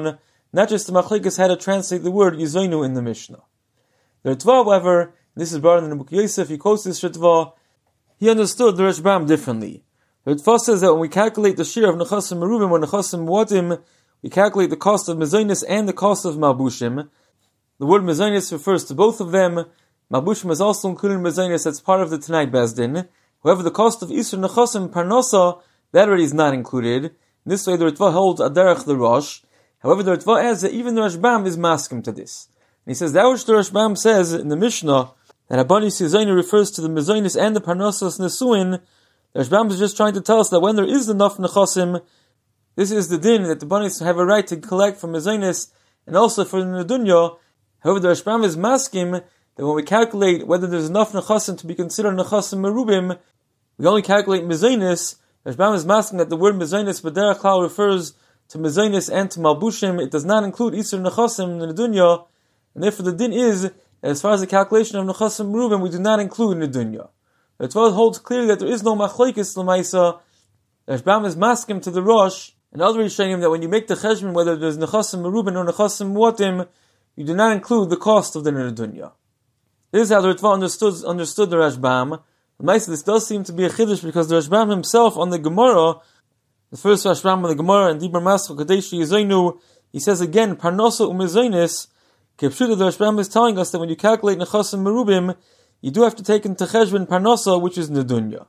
not just the machlekes how to translate the word Yizoinu in the Mishnah. The Ritva, however, this is brought in the book Yosef, he quotes this Ritva, he understood the Rashbam differently. The Ritva says that when we calculate the share of Nechasim Merubim or Nechasim Muatim, we calculate the cost of Mezainis and the cost of Malbushim. The word Mezainis refers to both of them. Malbushim is also included in Mezainis, that's part of the Tanai Bezdin. However, the cost of Isur Nechasim Parnasa, that already is not included. In this way, the Ritva holds Aderech the Rosh. However, the Ritva adds that even the Rashbam is maskim to this. And he says, that which the Rashbam says in the Mishnah, that Abanis Yizainu refers to the Mezainis and the Parnasas Nesuin, the Rashbam is just trying to tell us that when there is enough Nechasim, this is the din that the Banis have a right to collect from Mezainis and also for the Nedunya. However, the Rashbam is maskim that when we calculate whether there's enough Nechasim to be considered Nechasim Merubim, we only calculate Mezainis. The Rashbam is maskim that the word Mezainis B'derech Klal refers to Mezainis and to Malbushim. It does not include Isur Nechasim in the Nedunya, and therefore the din is that as far as the calculation of Nechasim Merubim, we do not include in the Nedunya. The Ritva holds clearly that there is no machlekes l'maisa. The Rashbam is maskim to the Rosh and other Rishonim that when you make the cheshbon whether there's Nechasim Merubim or Nechasim Muatim, you do not include the cost of the Nedunya. This is how the Ritva understood the Rashbam. L'maisa, this does seem to be a chiddush because the Rashbam himself on the Gemara, the first Rashbam on the Gemara and Dibur Mascha Kadesh Yizainu, he says again Parnasa u'Mezainis. Kepshuta, the Rashbam is telling us that when you calculate Nechasim Merubim, you do have to take into cheshbon Parnasa, which is Nedunya.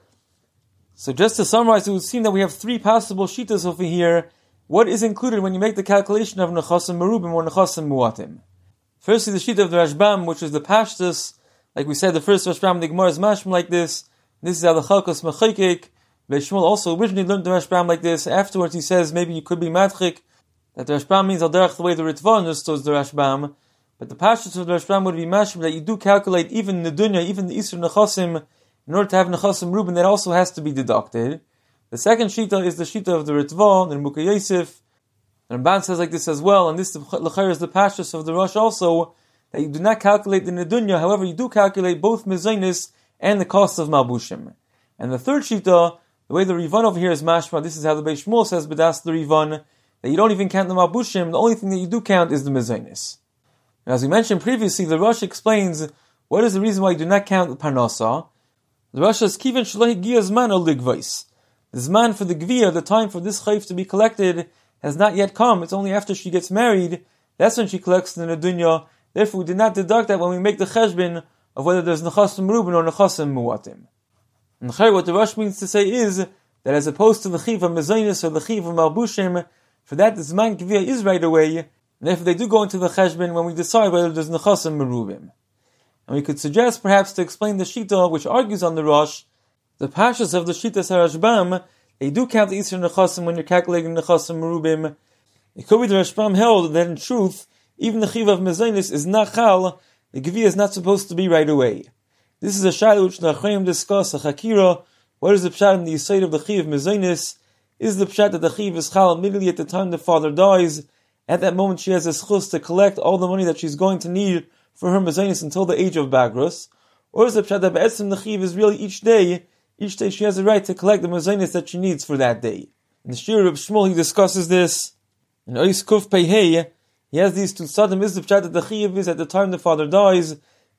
So just to summarize, it would seem that we have three possible shitas over here. What is included when you make the calculation of Nechasim Merubim or Nechasim Muatim? Firstly, the shita of the Rashbam, which is the Pashtus. Like we said, the first Rashbam, the Gemara is mashma like this. This is how the Chalkos Mechayik. Shmuel also originally learned the Rashbam like this. Afterwards, he says maybe you could be matchik, that the Rashbam means al derech the way the Ritva understood the Rashbam. But the Pashtus of the Rashbam would be mashma that you do calculate even the Dunya, even the Isur Nechasim, in order to have Nechasim Merubim, that also has to be deducted. The second shita is the shita of the Ritva, the Mukha Yosef. The Ramban says like this as well, and this l'chayr is the Pashtus of the Rosh also, that you do not calculate the Nedunya, however you do calculate both Mezainis and the cost of Malbushim. And the third shita, the way the Rivan over here is mashma, this is how the Beis Shmuel says, but that's the Rivan, that you don't even count the Malbushim, the only thing that you do count is the Mezainis. And as we mentioned previously, the Rosh explains what is the reason why you do not count the Parnasa. The Rosh says, Kivan shalahi giyazman al ligvais. The zman for the gviya, the time for this chayf to be collected, has not yet come. It's only after she gets married, that's when she collects the Nedunya. Therefore, we did not deduct that when we make the cheshbon of whether there's Nechasim Merubim or Nechasim Muatim. And what the Rosh means to say is that as opposed to the chiv of Mezainis or the chiv of Malbushim, for that the zman gviya is right away, and therefore they do go into the cheshbon when we decide whether there's Nechasim Merubim. And we could suggest perhaps to explain the shita which argues on the Rosh, the pashas of the shita Rashbam, they do count the Isur Nechasim when you're calculating Nechasim Merubim. It could be the Rashbam held that in truth, even the chiv of Mezainis is not chal, the gviya is not supposed to be right away. This is a shayla which the Achayim discuss, a chakira. What is the pshat in the yisayid of the chiv of Mezainis? Is the pshat that the chiv is chal immediately at the time the father dies? At that moment she has a schus to collect all the money that she's going to need for her Mezainis until the age of Bagrus? Or is the pshat that be'etzim the chiv is really each day she has a right to collect the Mezainis that she needs for that day? In the Shir of Shmuel he discusses this. In Ois Kuf Peihei, he has these two sadim. Is the pshat that the chiv is at the time the father dies,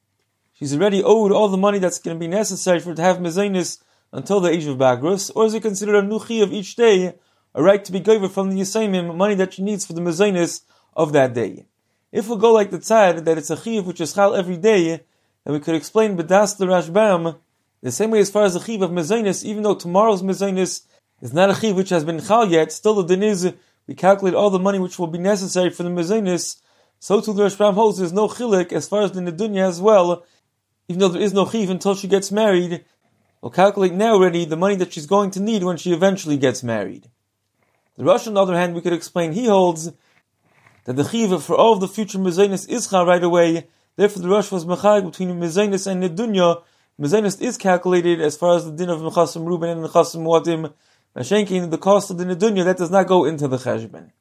she's already owed all the money that's going to be necessary for her to have Mezainis until the age of Bagrus? Or is it considered a new chiv each day, a right to be given from the Yisayimim, money that she needs for the Mezainis of that day? If we go like the tzad, that it's a chiv which is chal every day, then we could explain b'das the Rashbam, the same way as far as the chiv of Mezainis, even though tomorrow's Mezainis is not a chiv which has been chal yet, still the din is, we calculate all the money which will be necessary for the Mezainis, so too the Rashbam holds there's no chilik as far as the Nedunya as well, even though there is no chiv until she gets married, we'll calculate now already the money that she's going to need when she eventually gets married. The Rosh, on the other hand, we could explain, he holds that the chiv for all of the future Mezainis is chal right away, therefore the Rosh was mechayik between Mezainis and Nedunya. Mezainis is calculated as far as the din of Nechasim Merubim and Nechasim Muatim, Mashenkin, the cost of the Nedunya, that does not go into the cheshbon.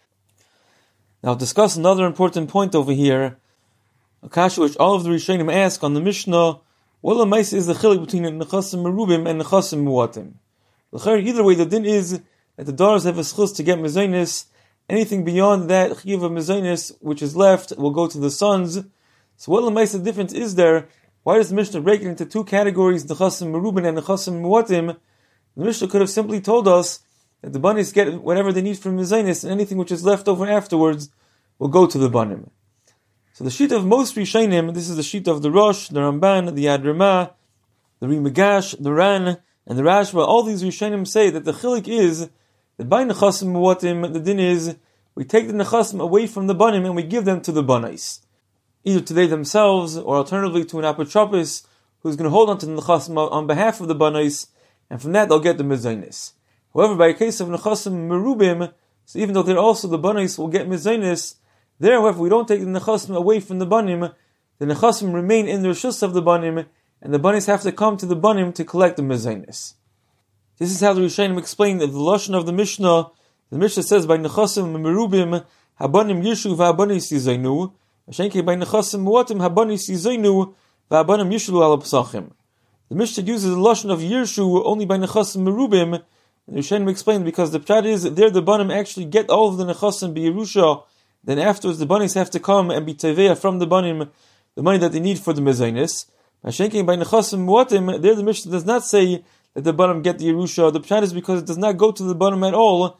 Now, discuss another important point over here, a kasha which all of the Rishonim ask on the Mishnah, what l'maisa is the chilik between Nechasim Merubim and Nechasim Muatim? Either way, the din is that the daughters have a schus to get Mezainis, Anything beyond that chiyuv of mezainis, which is left, will go to the sons. So what the difference is there? Why does the Mishnah break it into two categories, nechasim merubin and nechasim muatim? The Mishnah could have simply told us that the banis get whatever they need from mezainis, and anything which is left over afterwards will go to the banim. So the sheet of most Rishonim, this is the sheet of the Rosh, the Ramban, the Yad Ramah, the Rimagash, the Ran, and the Rashba. All these Rishonim say that the chilik is that by nechasim muatim, the din is we take the nechasim away from the banim and we give them to the banais, either to they themselves or alternatively to an apotropos who's going to hold on to the nechasim on behalf of the banais, and from that they'll get the mezainis. However, by a case of nechasim merubim, so even though they're also the banais will get mezainis, there, however, we don't take the nechasim away from the banim. The nechasim remain in the reshus of the banim, and the banis have to come to the banim to collect the mezainis. This is how the Rishonim explain that the lashon of the Mishnah. The Mishnah says by nechasim merubim habanim yishu v'habanis yizainu, Shenke by nechasim muatim habanis yizainu v'habanim yishlu al psachim. The Mishnah uses the lashon of yirshu only by nechasim merubim. And the Rishonim explain because the pshat is that there the banim actually get all of the nechasim b'Yerusha. Then afterwards the banis have to come and be teveya from the banim the money that they need for the mezainis. By shenking by nechasim muatim, there the Mishnah does not say that the banim get the Yerusha. The pshat is because it does not go to the banim at all.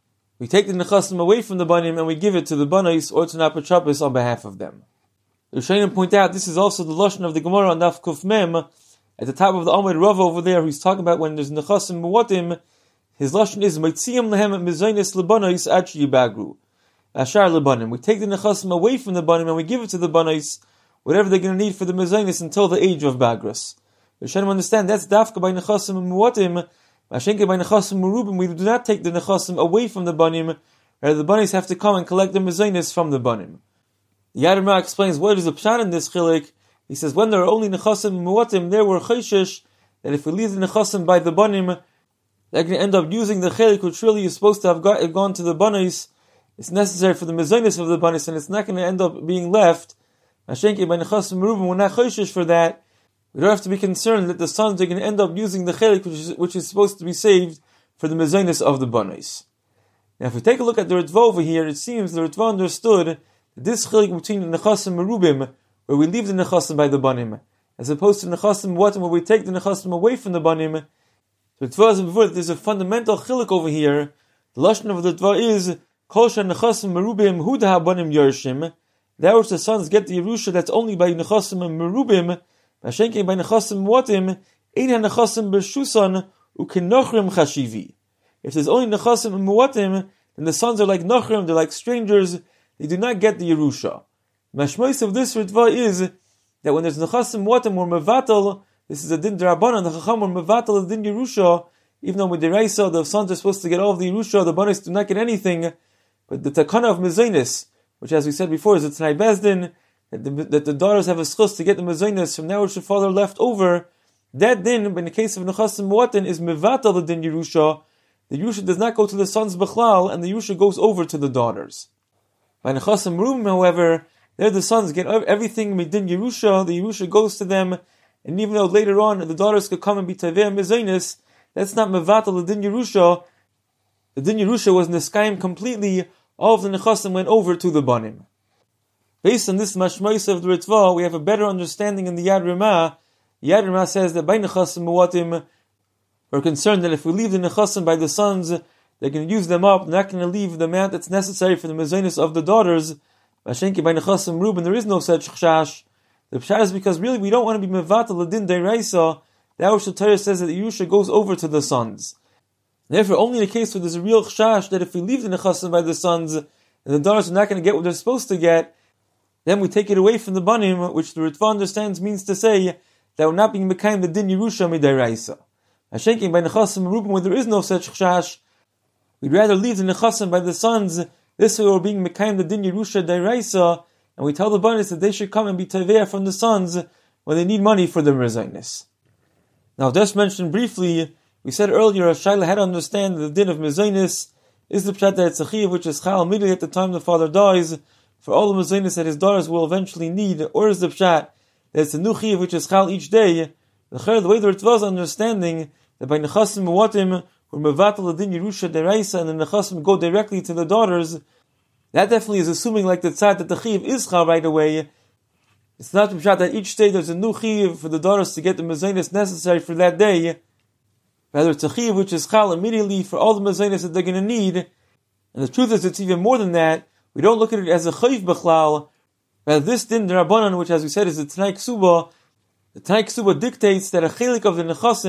We take the nechasim away from the banim and we give it to the banis or to an apotropos on behalf of them. The Rishonim point out this is also the lashon of the Gemara on Daf Kuf Mem at the top of the Amud Rav over there. He's talking about when there's nechasim muatim. His lashon is mitziam lehem mezainis lebanis ad sheyibagru. Ashar lebanim. We take the nechasim away from the banim and we give it to the banis, whatever they're going to need for the mezainis until the age of bagras. We should understand that's dafka by nechasim muatim. Mashenke by nechasim merubim. We do not take the nechasim away from the banim. Rather, the banis have to come and collect the mezainis from the banim. The Yad Ramah explains what is the pshat in this chilik. He says when there are only nechasim muatim, there were chayshish that if we leave the nechasim by the banim, they're going to end up using the chilik which really is supposed to have gone to the banis. It's necessary for the mezainis of the banis, and it's not going to end up being left. Mashenke by nechasim merubim, we're not chayshish for that. We don't have to be concerned that the sons are going to end up using the chelik which is supposed to be saved for the mezainis of the banis. Now, if we take a look at the Ritva over here, it seems the Ritva understood that this chelik between the nechasim merubim, where we leave the nechasim by the banim, as opposed to nechasim muatim, where we take the nechasim away from the banim. The Ritva is before that there's a fundamental chelik over here. The lashon of the Ritva is kol nechasim merubim hu habanim yarshim. That which the sons get the Yerusha, that's only by nechasim merubim. Mashenke by nechasim muatim, ein ha-nechasim b'shusan u'kenochrim chashivi. If there's only nechasim muatim, then the sons are like nochrim, they're like strangers, they do not get the Yerusha. Mashmois of this ritva is that when there's nechasim muatim or mevatel, this is a din d'Rabbanan, the chacham or mevatel is din Yerusha, even though with the Reisa, the sons are supposed to get all of the Yerusha, the banis do not get anything, but the takana of mezainis, which as we said before is a Tanai Bezdin, that the daughters have a schus to get the mezainis from that which the father left over, that din, in the case of nechasim muatin, is mevatel the din Yerusha. The Yerusha does not go to the sons b'chlal, and the Yerusha goes over to the daughters. By nechasim merubim, however, there the sons get everything midin Yerusha, the Yerusha goes to them, and even though later on the daughters could come and be taveh mezainis, that's not mevatel the din Yerusha. The din Yerusha was neskayim completely, all of the nechasim went over to the banim. Based on this mashmois of the Ritva, we have a better understanding in the Yad Ramah. Yad Ramah says that by nechasim muatim, we're concerned that if we leave the nechasim by the sons, they're going to use them up, they're not going to leave the amount that's necessary for the mezainis of the daughters. Mashenki by nechasim merubim, there is no such chash. The pshat is because really we don't want to be mevatel l'din deiraisa. That which the Torah says that the Yerusha goes over to the sons. Therefore, only in a case where there's a real chash that if we leave the nechasim by the sons, and the daughters are not going to get what they're supposed to get, then we take it away from the banim, which the Ritva understands means to say that we're not being mekayim the din Yerusha midayraisa. Hashenking by nechasim merubim, where there is no such chash, we'd rather leave the nechasim by the sons. This way we're being mekayim the din Yerusha dayraisa, and we tell the banis that they should come and be taveya from the sons when they need money for their mezainis. Now, just mentioned briefly, we said earlier, Shaila had to understand that the din of mezainis is the pshat that it's a chiyuv which is chal immediately at the time the father dies, for all the mezainis that his daughters will eventually need, or is the pshat that it's a new chiyuv which is chal each day. The way the Ritva is understanding that by nechasim muatim where Mevatel Adin Yerusha Deraisa and the Nechasim go directly to the daughters, that definitely is assuming like the tzad that the Chiv is Chal right away. It's not Pshat that each day there's a new Chiv for the daughters to get the Mezainis necessary for that day. Rather, it's a Chiv which is Chal immediately for all the Mezainis that they're going to need. And the truth is, it's even more than that. We don't look at it as a Chiv B'chlal. Rather, this Din D'Rabbanan, which as we said is the Tanai Ksuba, the Tanai Ksuba dictates that a Chelik of the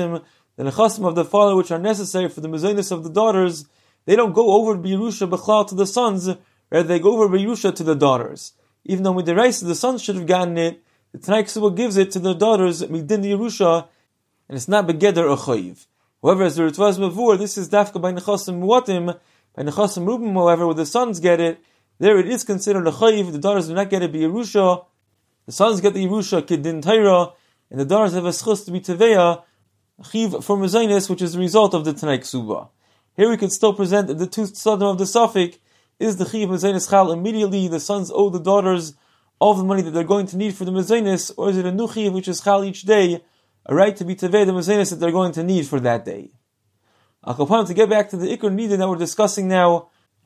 Nechasim of the father which are necessary for the Mezainis of the daughters, they don't go over B'Yerusha B'chlal to the sons, rather they go over B'Yerusha to the daughters. Even though with the rice the sons should have gotten it, the Tanai Ksuba gives it to the daughters, Midin Yerusha, and it's not Begeder or Chayiv. However, as the Ritva Mavur, this is Dafka by Nechasim Muatim, by Nechasim Rubim, however, where the sons get it, there it is considered a Chayiv, the daughters do not get it B'Yerusha, the sons get the Yerusha, Kedin Taira, and the daughters have a schus to be Teveya, Chiv for Mezainis, which is the result of the Tanai Ksuba. Here we can still present the two Tzadim of the Safik. Is the Chiv Mezainis Chal immediately the sons owe the daughters all the money that they're going to need for the Mezainis, or is it a new Chiv which is Chal each day, a right to be Tevei the Mezainis that they're going to need for that day? Al-Kapam, to get back to the Iker Nidin that we're discussing now,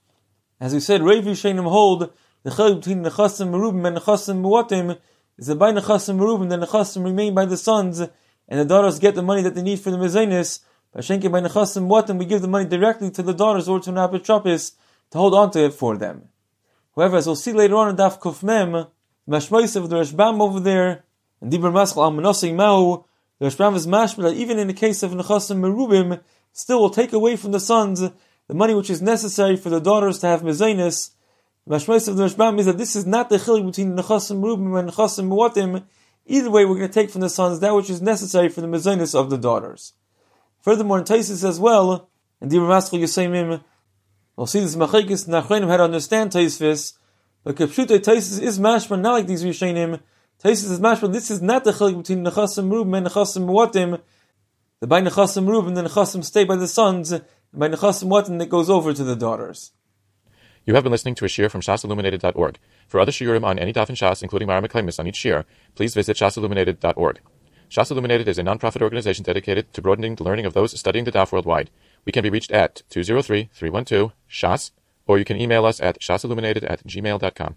as we said, Reiv Yishainim hold, the Chal between Nechasim Merubim and Nechasim Muatim is that by Nechasim Merubim the Nechasim remain by the sons, and the daughters get the money that they need for the Mezainis. By Shenke by Nechasim Muatim we give the money directly to the daughters or to an Apotropis to hold on to it for them. However, as we'll see later on in Daf Kuf Mem, Mashmois of the Rashbam over there, and Dibur Maschal al Menosei Mahu, the Rashbam is mashma that even in the case of Nechasim Merubim, still will take away from the sons the money which is necessary for the daughters to have Mezainis. Mashmois of the Rashbam is that this is not the chilik between Nechasim Merubim and Nechasim Muatim. Either way, we're going to take from the sons that which is necessary for the Mezainis of the daughters. Furthermore, in Taisis as well, and Dibur Maschal Yoseimim, we'll see this Machekes Nachrenim how to understand Taisvis, but Kepshutei Taisis is mashma not like these Rishonim. Taisis is mashma, this is not the chilik between Nechasim Merubim and Nechasim Muatim. The by Nechasim Merubim, the Nechasim stay by the sons, and by Nechasim Muatim that goes over to the daughters. You have been listening to a shiur from shasilluminated.org. For other shiurim on any daf in Shas, including Mara Meklemis on each shiur, please visit shasilluminated.org. Shas Illuminated is a non-profit organization dedicated to broadening the learning of those studying the daf worldwide. We can be reached at 203-312-SHAS, or you can email us at shasilluminated@gmail.com.